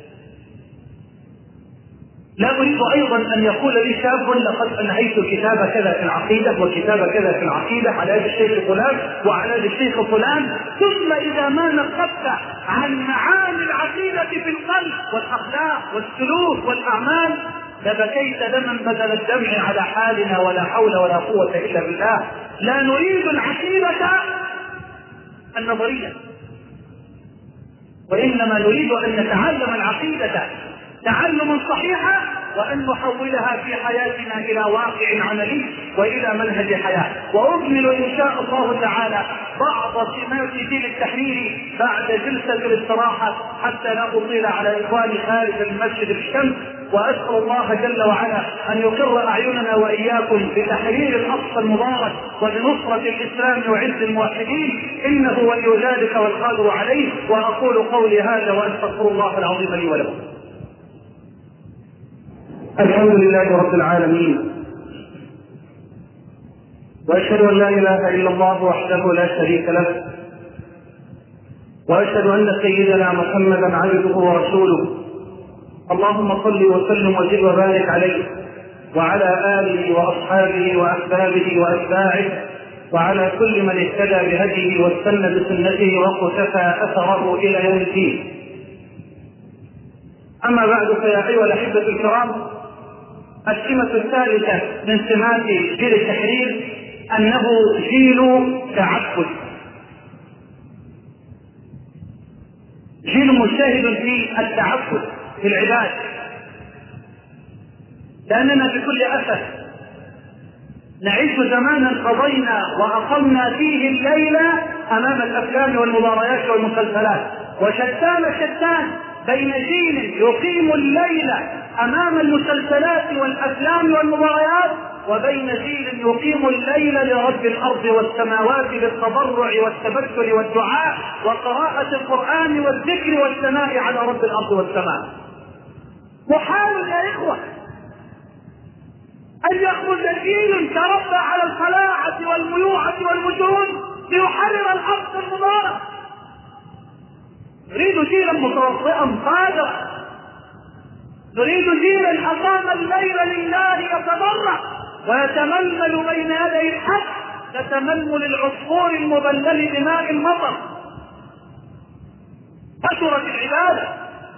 لا أريد أيضا أن يقول لي شاب لقد أنهيت كتاب كذا في العقيدة وكتاب كذا في العقيدة على يد الشيخ فلان وعلى يد الشيخ فلان، ثم إذا ما نقبت عن معاني العقيدة في القلب والأخلاق والسلوك والأعمال لبكيت دما بدل الدمع على حالنا، ولا حول ولا قوة إلا بالله. لا نريد العقيدة النظرية، وإنما نريد أن نتعلم العقيدة تعلما صحيحا وأن نحولها في حياتنا إلى واقع عملي وإلى منهج حياة. وأكمل إن شاء الله تعالى بعض سمات دين التحرير بعد جلسة الاستراحة حتى لا أطيل على إخواني خارج المسجد الشمس. وأسأل الله جل وعلا أن يقر أعيننا وإياكم بتحرير الأقصى المبارك وبنصرة الإسلام وعز الموحدين، إنه ولي ذلك والقادر عليه. وأقول قولي هذا وأستغفر الله العظيم لي ولكم. الحمد لله رب العالمين، وأشهد أن لا إله إلا الله وحده لا شريك له، وأشهد أن سيدنا محمدا عبده ورسوله. اللهم صل وسلم وزد وبارك عليه وعلى آله وأصحابه وأحبابه وأتباعه وعلى كل من اهتدى بهديه واستنى بسنته وقتفى أثره إلى يوم الدين. أما بعد، فيا أيها الأحبة الكرام، السمة الثالثة من سمات جيل التحرير أنه جيل تعبد، جيل مجتهد في التعبد في العباد، لأننا بكل أسف نعيش زمانا قضينا وأقمنا فيه الليل أمام الأفلام والمباريات والمسلسلات، وشتان بين جيل يقيم الليل أمام المسلسلات والأفلام والمباريات وبين جيل يقيم الليل لرب الأرض والسماوات بالتضرع والتبتل والدعاء وقراءة القرآن والذكر والثناء على رب الأرض والسماء. محال يا إخوة أن يخرج جيل تربى على الخلاعة والميوعة والمجون ليحرر الأرض المبارك. نريد جيلا متوضئا قادرا، نريد جيلا أقام الليل لله يتضرع ويتململ بين يدي الحق كتململ العصفور المبلل بماء المطر. كثرت العبادة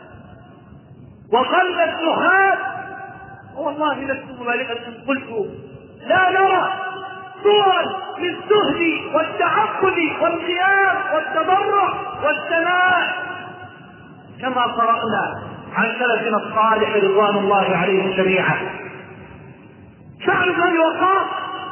وقل السهاد، والله لست مبالغا ان قلت لا نرى صورا للزهد والتعقل والقيام والتضرع والثناء كما قرأنا عن سلفنا الصالح رضوان الله عليهم جميعا. سعد بن وقاص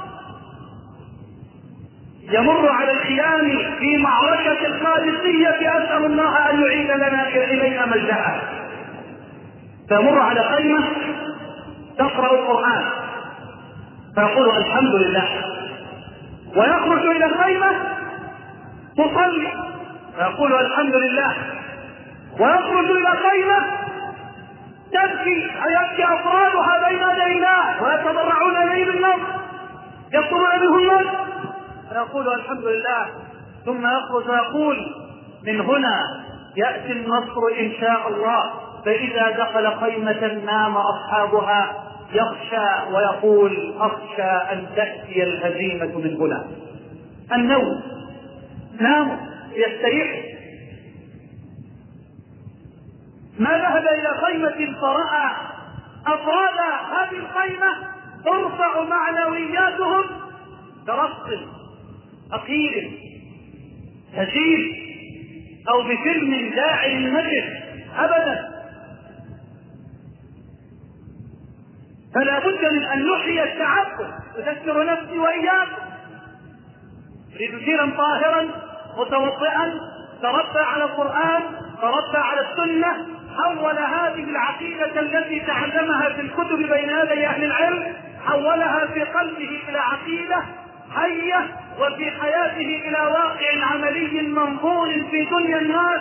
يمر على الخيام في معركة القادسية، أسأل الله أن يعيد لنا إلينا مجدها، فيمر على خيمة تقرأ القرآن فيقول الحمد لله، ويخرج إلى الخيمة تصلي فيقول الحمد لله، ويخرج إلى خيمة تبكي أفرادها بين يدي الله ويتضرعون إليه بالنصر يطلبون به النصر فيقول الحمد لله، ثم يخرج ويقول من هنا يأتي النصر إن شاء الله، فإذا دخل خيمة نام أصحابها يخشى ويقول أخشى أن تأتي الهزيمة من هنا. النوم، ناموا يستريح. ما ذهب إلى خيمة فرأى أفراد هذه الخيمة ترفع معنوياتهم برقص أقيل هزيل أو بفيلم داعي للمجد أبدا. فلا بد من أن نحيي التعبد. أذكر نفسي وإياكم، نريد جيلا طاهرا متوضئا تربى على القرآن، تربى على السنة، حول هذه العقيدة التي تعلمها في الكتب بين يدي أهل العلم، حولها في قلبه إلى عقيدة حية وفي حياته إلى واقع عملي منظور في دنيا الناس.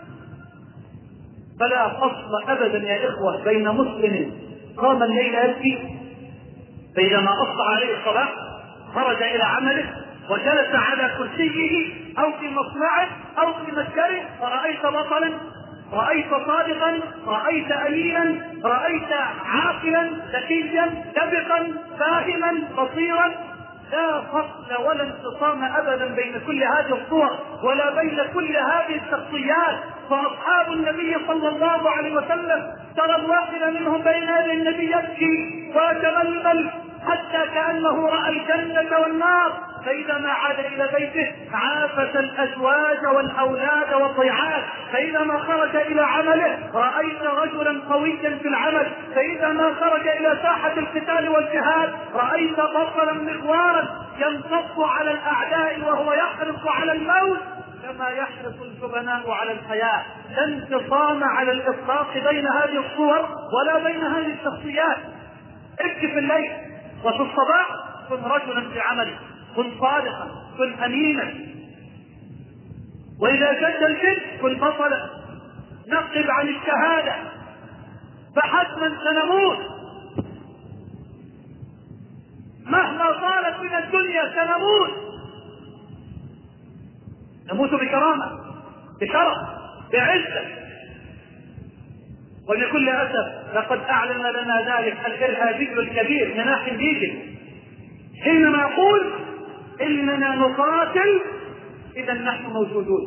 فلا فصل أبدا يا إخوة بين مسلم قام الليل يبكي بينما أصبح عليه الصباح خرج إلى عمله وجلس على كرسيه أو في مصنعه أو في مسكره فرأيت بطلا، رأيت صادقا، رأيت أمينا، رأيت عاقلا ذكيا دبقا فاهما بصيرا. لا فصل ولا انفصام أبدا بين كل هذه الصور ولا بين كل هذه الشخصيات. فأصحاب النبي صلى الله عليه وسلم ترى الواحد منهم بين يدي النبي يبكي ويتململ حتى كأنه رأى الجنة والنار فإذا ما عاد إلى بيته عافس الأزواج والأولاد والضيعات، فإذا ما خرج إلى عمله رأيت رجلا قويا في العمل، فإذا ما خرج إلى ساحة القتال والجهاد رأيت بطلا مغوارا ينصب على الأعداء وهو يحرص على الموت كما يحرص الجبناء على الحياة. لا انفصام على الإطلاق بين هذه الصور ولا بين هذه الشخصيات. ابكي في الليل وفي الصباح كن رجلا في عملك، كن صادقا، كن أمينا، وإذا جد الجد كن بطلا. نقب عن الشهادة فحتما سنموت، مهما طالت من الدنيا سنموت، نموت بكرامة، بشرف، بعزة. وبكل أسف لقد أعلن لنا ذلك الإرهابي الكبير مناح ديجل حينما يقول إننا نقاتل إذا نحن موجودون.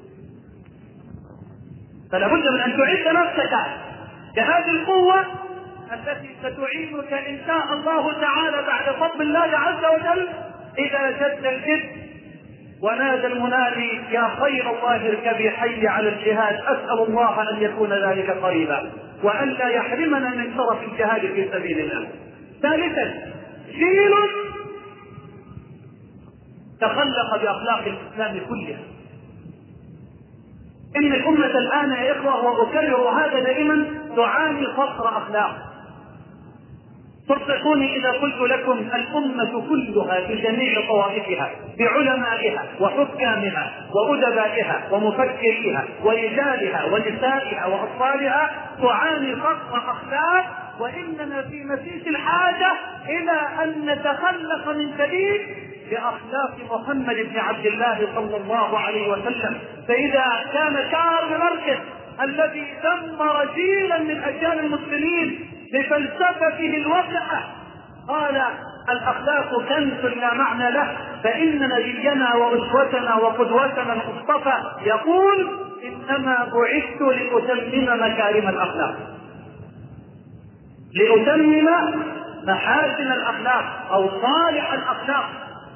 فلا بد من أن تعد نفسك بهذه القوة التي ستعينك إن شاء الله تعالى بعد فضل الله عز وجل إذا جد الجد ونادى المنادي يا خير الله اركبي حي على الجهاد. أسأل الله أن يكون ذلك قريبا وأن لا يحرمنا من شرف الجهاد في سبيل الله. ثالثا جيل تخلق بأخلاق الإسلام كلها. إن الأمة الآن يا إخوة وأكرر هذا دائما تعاني فقر أخلاق. تصدقوني إذا قلت لكم الأمة كلها في جميع طوائفها بعلمائها وحكامها وأدبائها ومفكريها ورجالها ونسائها وأطفالها تعاني فقر أخلاق، وإننا في مسيس الحاجة إلى أن نتخلق من جديد بأخلاق محمد بن عبد الله صلى الله عليه وسلم. فإذا كان كارل ماركس الذي دمر جيلا من أجيال المسلمين بفلسفته الوسعة قال الأخلاق كنز لا معنى له، فإن نبينا وأسوتنا وقدوتنا المصطفى يقول إنما بعثت لأتمم مكارم الأخلاق، لأتمم محاسن الأخلاق أو صالح الأخلاق.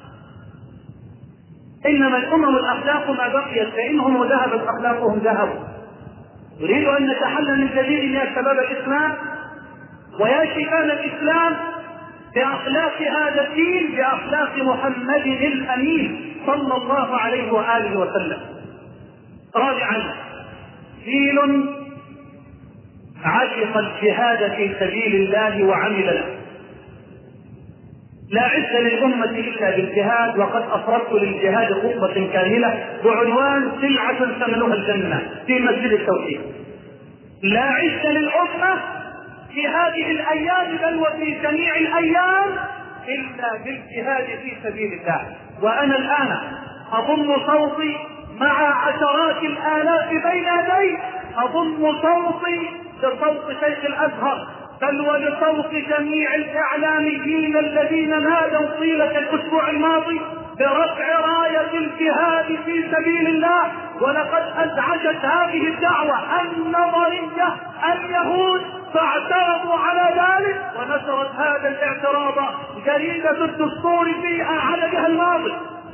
إنما الأمم الأخلاق ما بقيت، فإنهم ذهبت أخلاقهم ذهبوا. نريد أن نتحلى من جديد يا شباب الإسلام ويا شباب الإسلام بأخلاق هذا الدين، بأخلاق محمد الأمين صلى الله عليه وآله وسلم. رابعا جيل عشق الجهاد في سبيل الله وعمل له. لا عز للأمة إلا بالجهاد، وقد أفردت للجهاد خطبة كاملة بعنوان سلعة ثمنها الجنة في مسجد التوحيد. لا عز للأمة في هذه الأيام بل وفي جميع الأيام إلا بالجهاد في سبيل الله. وأنا الآن أضم صوتي مع عشرات الآلاف بين يدي، أضم صوتي بصوت شيخ الأزهر بل ولصوت جميع الإعلاميين الذين نادوا طيلة الأسبوع الماضي برفع راية الجهاد في سبيل الله. ولقد أزعجت هذه الدعوة النظرية اليهود فاعترضوا على ذلك، ونشرت هذا الاعتراض جريدة الدستور في عددها الماضي.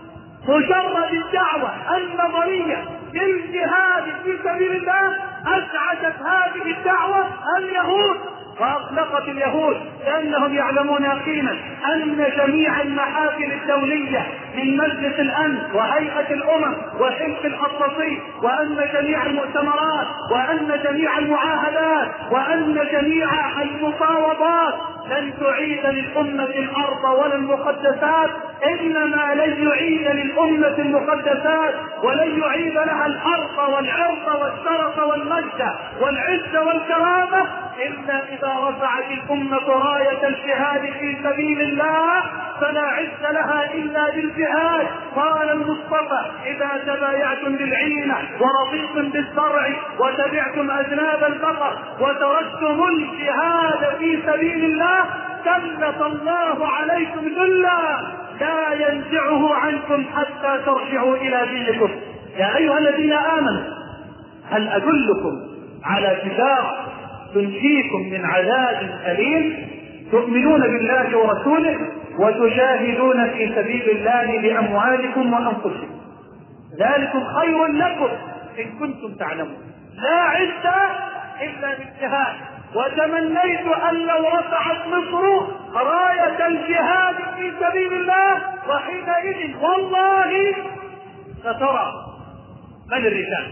مجرد الدعوة النظرية للجهاد في سبيل الله أزعجت هذه الدعوة اليهود وأقلقت اليهود، لأنهم يعلمون يقينا أن جميع المحافل الدولية من مجلس الأمن وهيئة الأمم وحلف الأطلسي، وأن جميع المؤتمرات وأن جميع المعاهدات وأن جميع المفاوضات لن تعيد للأمة الأرض ولا المقدسات، إنما لن يعيد للأمة المقدسات ولن يعيد لها الأرض والعرض والشرف والمجد والعز والكرامة إلا إذا رفعت الأمة راية الجهاد في سبيل الله. فلا عز لها إلا بالجهاد. قال المصطفى إذا تبايعتم بالعينة ورضيتم بالزرع وتبعتم أذناب البقر وتركتم الجهاد في سبيل الله سلط الله عليكم ذلا لا ينزعه عنكم حتى ترجعوا إلى دينكم. يا أيها الذين آمنوا هل أدلكم على تجارة تنجيكم من عذاب أليم؟ تؤمنون بالله ورسوله وتجاهدون في سبيل الله بأموالكم وأنفسكم، ذلكم خير لكم إن كنتم تعلمون. لا عز إلا بالجهاد. وتمنيت أن لو رفعت مصر راية الجهاد في سبيل الله، وحينئذ والله سترى من الرجال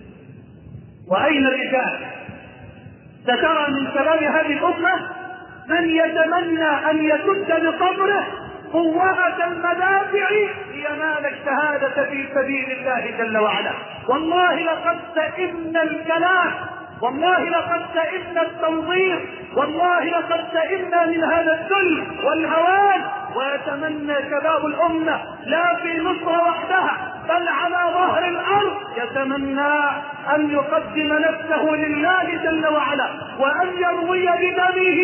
وأين الرجال. سترى من شباب هذه الأمة من يتمنى أن يسد بقبره قوة المدافع لينال الشهادة في سبيل الله جل وعلا. والله لقد سئمنا الكلام، والله لقد سئمنا التنظير، والله لقد سئمنا من هذا الذل والهوان. ويتمنى شباب الأمة لا في مصر وحدها بل على ظهر الأرض يتمنى أن يقدم نفسه لله جل وعلا، وأن يروي بدمه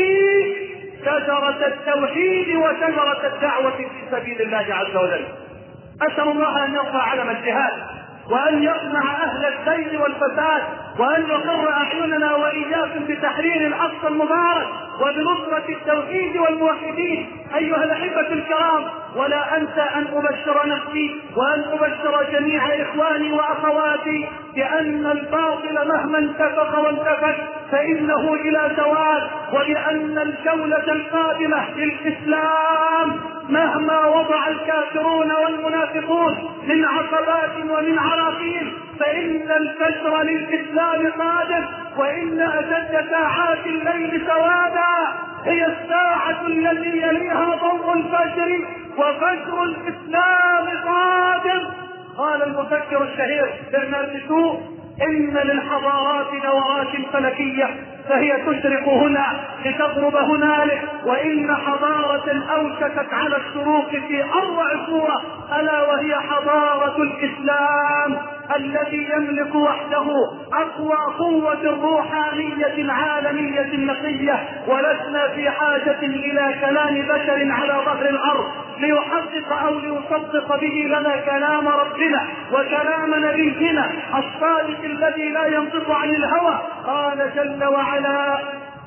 شجرة التوحيد وشجرة الدعوة في سبيل الله عز وجل. أسأل الله أن يرفع علم الجهاد، وأن يقمع أهل الزيغ والفساد، وأن يقر أعيننا وإياكم بتحرير الأقصى المبارك وبنصرة التوحيد والموحدين. أيها الأحبة الكرام، ولا أنسى أن أبشر نفسي وأن أبشر جميع إخواني وأخواتي بأن الباطل مهما انتفخ وانتفت فإنه إلى زوال، وبأن الجولة القادمة للإسلام مهما وضع الكافرون والمنافقون من عقبات ومن عراقيل فإن الفجر للإسلام قادم. وإن أشد ساعات الليل سوادا هي الساعة التي يليها ضوء الفجر، وفجر الإسلام قادم. قال المفكر الشهير برنارد شو: إن للحضارات دورات فلكية فهي تشرق هنا لتغرب هنالك، وإن حضارة أوشكت على الشروق في أروع صورة ألا وهي حضارة الإسلام الذي يملك وحده أقوى قوة روحانية عالمية نقية. ولسنا في حاجة إلى كلام بشر على ظهر الأرض ليحقق أو ليصدق به لنا كلام ربنا وكلام نبينا الصادق الذي لا ينطق عن الهوى. قال جل وعلا: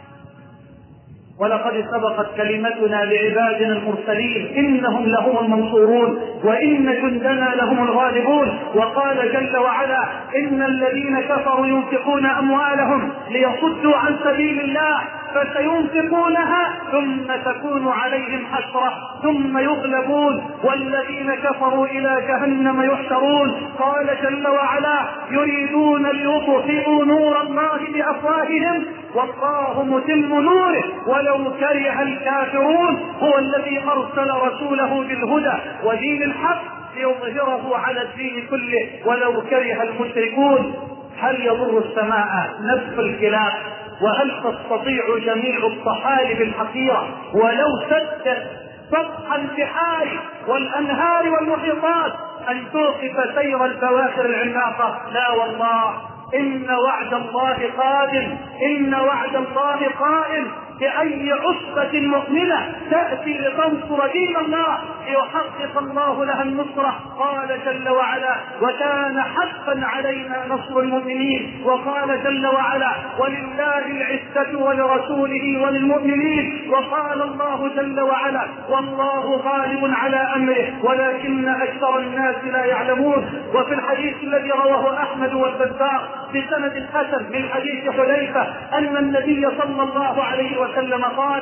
ولقد سبقت كلمتنا لعبادنا المرسلين إنهم لهم المنصورون وإن جندنا لهم الغالبون. وقال جل وعلا: إن الذين كفروا ينفقون أموالهم ليصدوا عن سبيل الله فسينفقونها ثم تكون عليهم حسرة ثم يغلبون والذين كفروا إلى جهنم يحشرون. قال جل وعلا: يريدون ليطفئوا نور الله بأفواههم والله متم نوره ولو كره الكافرون. هو الذي أرسل رسوله بالهدى ودين الحق ليظهره على الدين كله ولو كره المشركون. هل يضر السماء نسف الكلاب؟ وهل تستطيع جميع الطحالب الحقيرة ولو سدت سطح البحار والأنهار والمحيطات أن توقف سير البواخر العملاقة؟ لا والله، إن وعد الله قادم، إن وعد الله قائم. بأي عصبة مؤمنة تأتي لتنصر دين الله ليحقق الله لها النصرة. قال جل وعلا: وكان حقا علينا نصر المؤمنين. وقال جل وعلا: ولله العزة ولرسوله وللمؤمنين. وقال الله جل وعلا: والله غالب على أمره ولكن أكثر الناس لا يعلمون. وفي الحديث الذي رواه أحمد والبزار بسند حسن من حديث حذيفة أن النبي صلى الله عليه وسلم قال: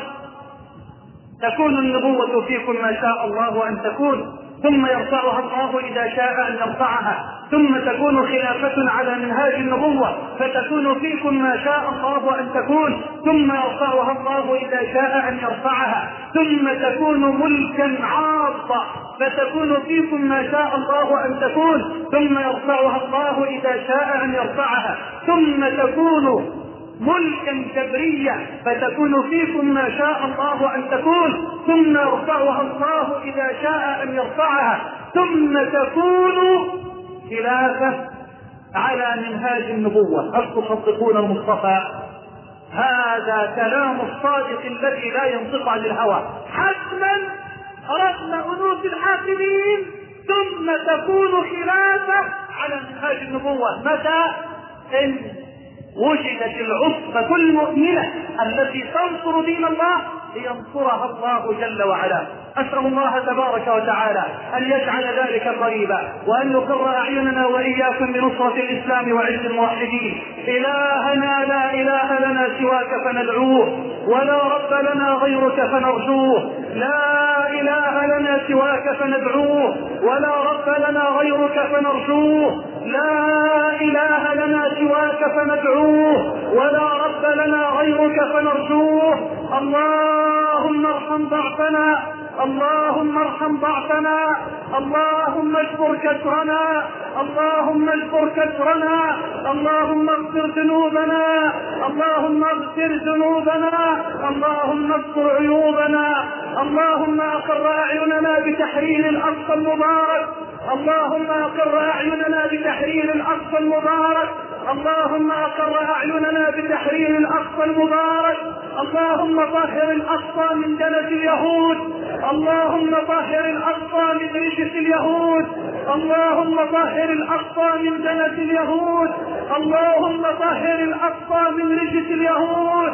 تكون النبوة فيكم ما شاء الله أن تكون ثم يرفعها الله إذا شاء أن يرفعها، ثم تكون خلافة على منهاج النبوة فتكون فيكم ما شاء الله أن تكون ثم يرفعها الله إذا شاء أن يرفعها، ثم تكون ملكا عاضا فتكون فيكم ما شاء الله أن تكون ثم يرفعها الله إذا شاء أن يرفعها، ثم تكون ملكا جبريا فتكون فيكم ما شاء الله أن تكون ثم يرفعها الله إذا شاء أن يرفعها، ثم تكون خلافة على منهاج النبوة. هل تصدقون المصطفى؟ هذا كلام الصادق الذي لا ينطق عن الهوى حتما رغم أنوف الحاكمين. ثم تكون خلافة على منهاج النبوة متى؟ إن وجدت العصبة المؤمنة التي تنصر دين الله لينصرها الله جل وعلا. أسأل الله تبارك وتعالى أن يجعل ذلك قريبا، وأن يقر أعيننا وإياكم بنصرة الإسلام وعز الموحدين. إلهنا لا إله لنا سواك فندعوه، ولا رب لنا غيرك فنرجوه. لا إله لنا سواك فندعوه، ولا رب لنا غيرك فنرجوه. لا إله لنا سواك فندعوه، ولا رب لنا غيرك فنرجوه. اللهم ارحم ضعفنا، اللهم ارحم ضعفنا، اللهم اجبر كسرنا، اللهم اجبر كسرنا، اللهم اغفر ذنوبنا، اللهم اغفر ذنوبنا، اللهم استر عيوبنا. اللهم اقر اعيننا بتحرير الاقصى المبارك، اللهم اقر اعيننا بتحرير الاقصى المبارك، اللهم اقر اعيننا بتحرير الاقصى المبارك. اللهم طهر الاقصى من دنس اليهود، اللهم طهر الاقصى من رجس اليهود، اللهم طهر الاقصى من دنس اليهود، اللهم طهر الاقصى من رجس اليهود.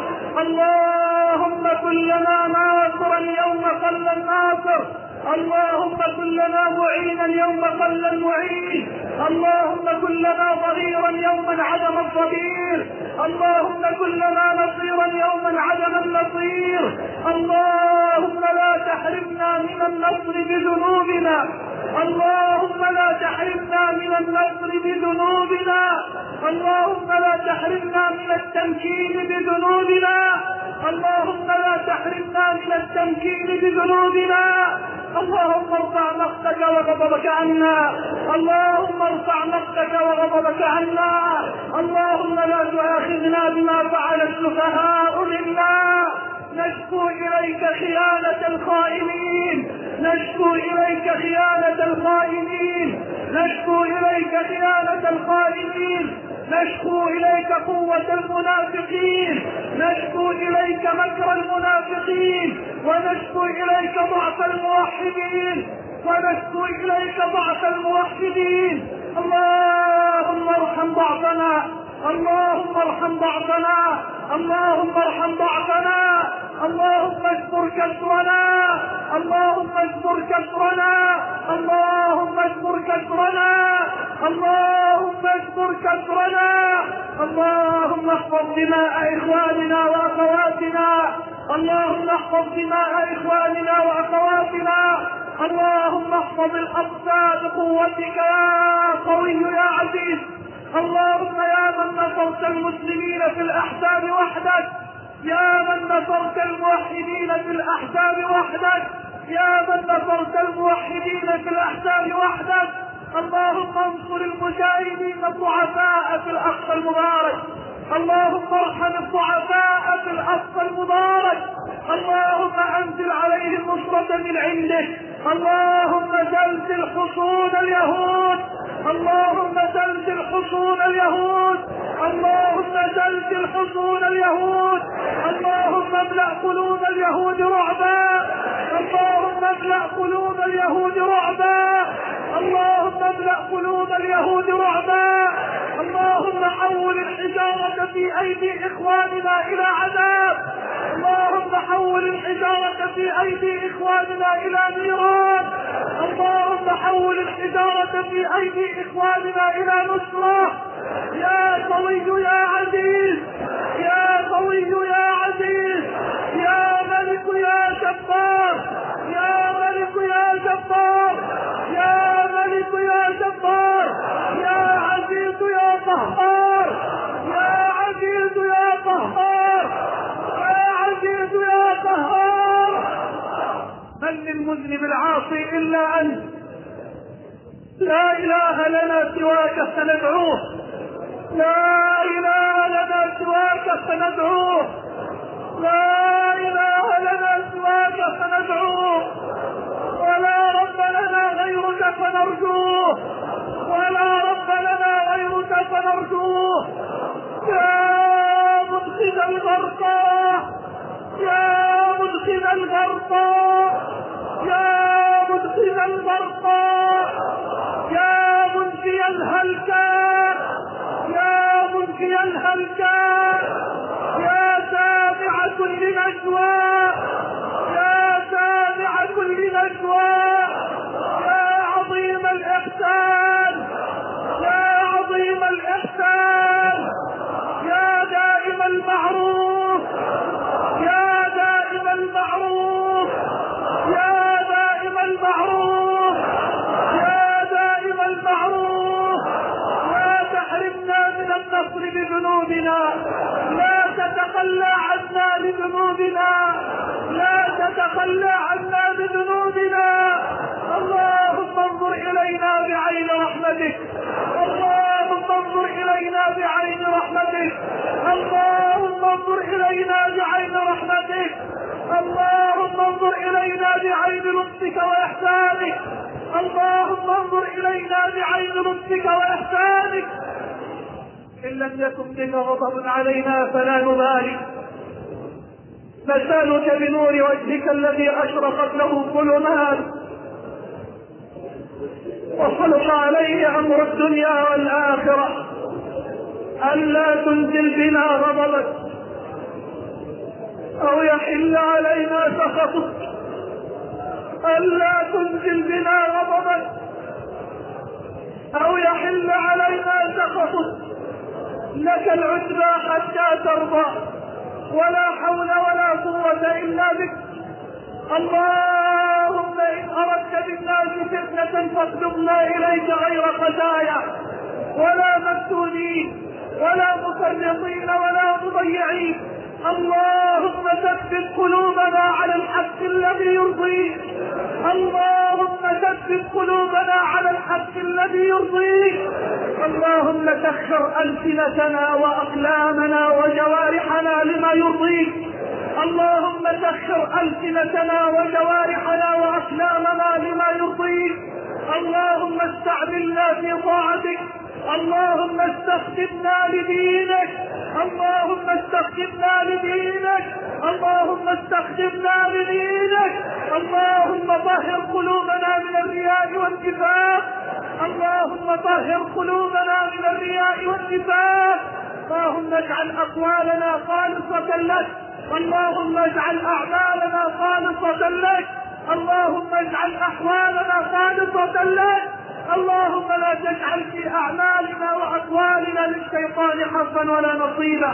اللهم كلنا ناصرا يوم قل الناصر، اللهم كلنا معينا يوم قل المعين، اللهم كلنا ظهيرا يوما عدم الظهير، اللهم كلنا نصيرا يوما عدم النصير. اللهم لا تحرمنا من النصر بذنوبنا، اللهم لا تحرمنا من النصر بذنوبنا، اللهم لا تحرمنا من التمكين بذنوبنا، اللهم لا تحرمنا من التمكين بذنوبنا. اللهم ارفع مقتك وغضبك عنا، اللهم ارفع مقتك وغضبك عنا، اللهم لا تؤاخذنا بما فعل السفهاء منا. نشكو إليك خيانة الخائنين، نشكو إليك خيانة الخائنين، نشكو إليك خيانة الخائنين، نشكو إليك قوة المنافقين، نشكو إليك مكر المنافقين، ونشكو إليك ضعف الموحدين، ونشكو إليك ضعف الموحدين. اللهم ارحم ضعفنا، اللهم ارحم ضعفنا، اللهم ارحم ضعفنا، اللهم اجبر كسرنا، اللهم اجبر كسرنا، اللهم اجبر كسرنا، اللهم اجبر كسرنا. اللهم احفظ دماء اخواننا واخواتنا، اللهم احفظ دماء اخواننا واخواتنا، اللهم احفظ الاقصى بقوتك يا قوي يا عزيز. اللهم يا من نصرت المسلمين في الاحزاب وحدك، يا من نصرت الموحدين في الاحزاب وحدك، يا من نصرت الموحدين في الاحزاب وحدك. اللهم انصر المجاهدين الضعفاء في الاقصى المبارك، اللهم ارحم الضعفاء في الاقصى المبارك، اللهم انزل عليهم نصرة من عندك، اللهم زلزل حصون اليهود، اللهم زلزل حصون اليهود، اللهم زلزل حصون اليهود، اللهم املأ قلوب اليهود رعبا، اللهم املأ قلوب اليهود رعبا، اللهم املأ قلوب اليهود رعبا. اللهم حول الحجارة في ايدي اخواننا الى عذاب، اللهم حول الحجارة في ايدي اخواننا الى نيران، اللهم حول الحجارة في ايدي اخواننا الى نصرة. يا قوي يا عزيز، يا قوي يا عزيز، يا ملك يا جبار، يا ملك يا جبار، يا ملك يا جبار، يا عزيز يا قهار، يا عزيز يا قهار، يا عزيز يا قهار. من للمذنب العاصي الا انت، لا اله لنا سواك فندعوه، لا اله لنا سواك فندعوه، لا اله لنا سواك فندعوه، ولا رب لنا غيرك فنرجوه، ولا رب لنا غيرك فنرجوه. يا منقذ الغرقى، يا منقذ الغرقى، يا منقذ الغرقى، يا منجي الهلكى، يا منجي الهلكى، يا سامع كل نجوى، بذنوبنا، لا تتخلى عنا لذنوبنا، لا تتخلى عنا بذنوبنا. اللهم انظر إلينا بعين رحمتك، اللهم انظر إلينا بعين رحمتك، اللهم انظر إلينا بعين رحمتك، اللهم انظر إلينا بعين لطفك وإحسانك، اللهم انظر إلينا بعين لطفك وإحسانك. إن لم يكن بك غضب علينا فلا نبالي، نسألك بنور وجهك الذي أشرقت له الظلمات وصلح عليه أمر الدنيا والآخرة، ألا تنزل بنا غضبك أو يحل علينا سخطك، ألا تنزل بنا غضبك أو يحل علينا سخطك. لك العتبى حتى ترضى، ولا حول ولا قوة إلا بك. اللهم إن أردت بالناس فتنة فاقلبنا إليك غير خزايا ولا مفتونين ولا مفرطين ولا مضيعين. اللهم ثبت قلوبنا على الحق الذي يرضيك، اللهم ثبت قلوبنا على الحق الذي يرضيك. اللهم سخر ألسنتنا وأقلامنا وجوارحنا لما يرضيك، اللهم سخر ألسنتنا وجوارحنا وأقلامنا لما يرضيك. اللهم استعملنا في طاعتك، اللهم استخدمنا لدينك، اللهم استخدمنا لدينك، اللهم استخدمنا لدينك. اللهم طهر قلوبنا من الرياء والنفاق، اللهم طهر قلوبنا من الرياء والنفاق. اللهم اجعل أقوالنا خالصة لك، اللهم اجعل أعمالنا خالصة لك، اللهم اجعل أحوالنا خالصة لك. اللهم لا تجعل في أعمالنا وأقوالنا للشيطان حظا ولا نصيبا.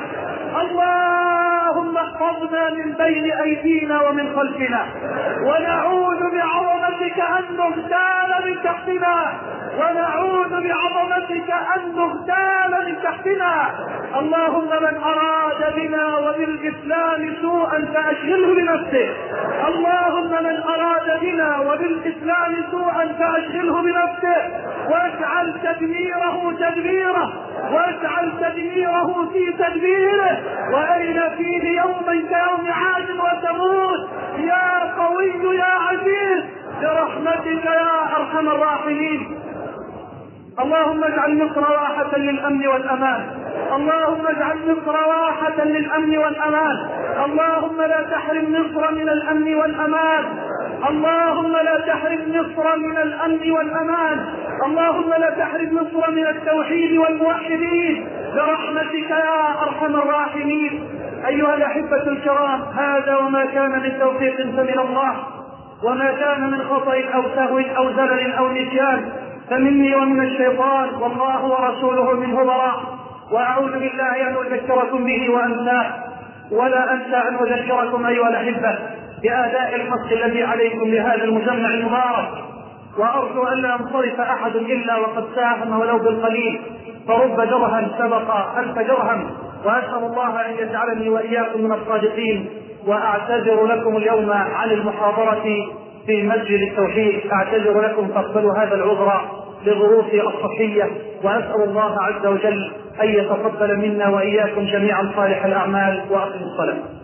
اللهم احفظنا من بين أيدينا ومن خلفنا، ونعوذ بعظمتك أن نغتال من تحتنا، ونعوذ بعظمتك أن نغتال من تحتنا. اللهم من أراد بنا وبالإسلام سوءا فأشغله بنفسه، اللهم من أراد بنا وبالإسلام سوءا فأشغله بنفسه، واجعل تدميره تدبيره، واجعل تدميره في تدبيره، وأرنا فيه يوما كيوم عاد وثمود. يا قوي يا عزيز برحمتك يا أرحم الراحمين. اللهم اجعل مصر راحة للأمن والأمان، اللهم اجعل مصر راحة للأمن والأمان. اللهم لا تحرم مصر من الأمن والأمان، اللهم لا تحرم مصر من الأمن والأمان، اللهم لا تحرم مصر من التوحيد والموحدين برحمتك يا أرحم الراحمين. أيها الأحبة الكرام، هذا وما كان من توفيق فمن الله، وما كان من خطأ أو سهو أو زلل أو نسيان فمني ومن الشيطان، والله ورسوله منه براء. وأعوذ بالله أن أذكركم به وأنساه، ولا أنسى أن أذكركم أيها الأحبة بأداء الحق الذي عليكم لهذا المجمع المبارك. وأرجو أن لا ينصرف أحد إلا وقد ساهم ولو بالقليل، فرب درهم سبق 1000 درهم. وأسأل الله أن يجعلني وإياكم من الصادقين. وأعتذر لكم اليوم عن المحاضرة في مسجد التوحيد، أعتذر لكم فاقبلوا هذا العذر لظروفي الصحية. وأسأل الله عز وجل أن يتقبل منا وإياكم جميعا صالح الأعمال. وأقم الصلاة.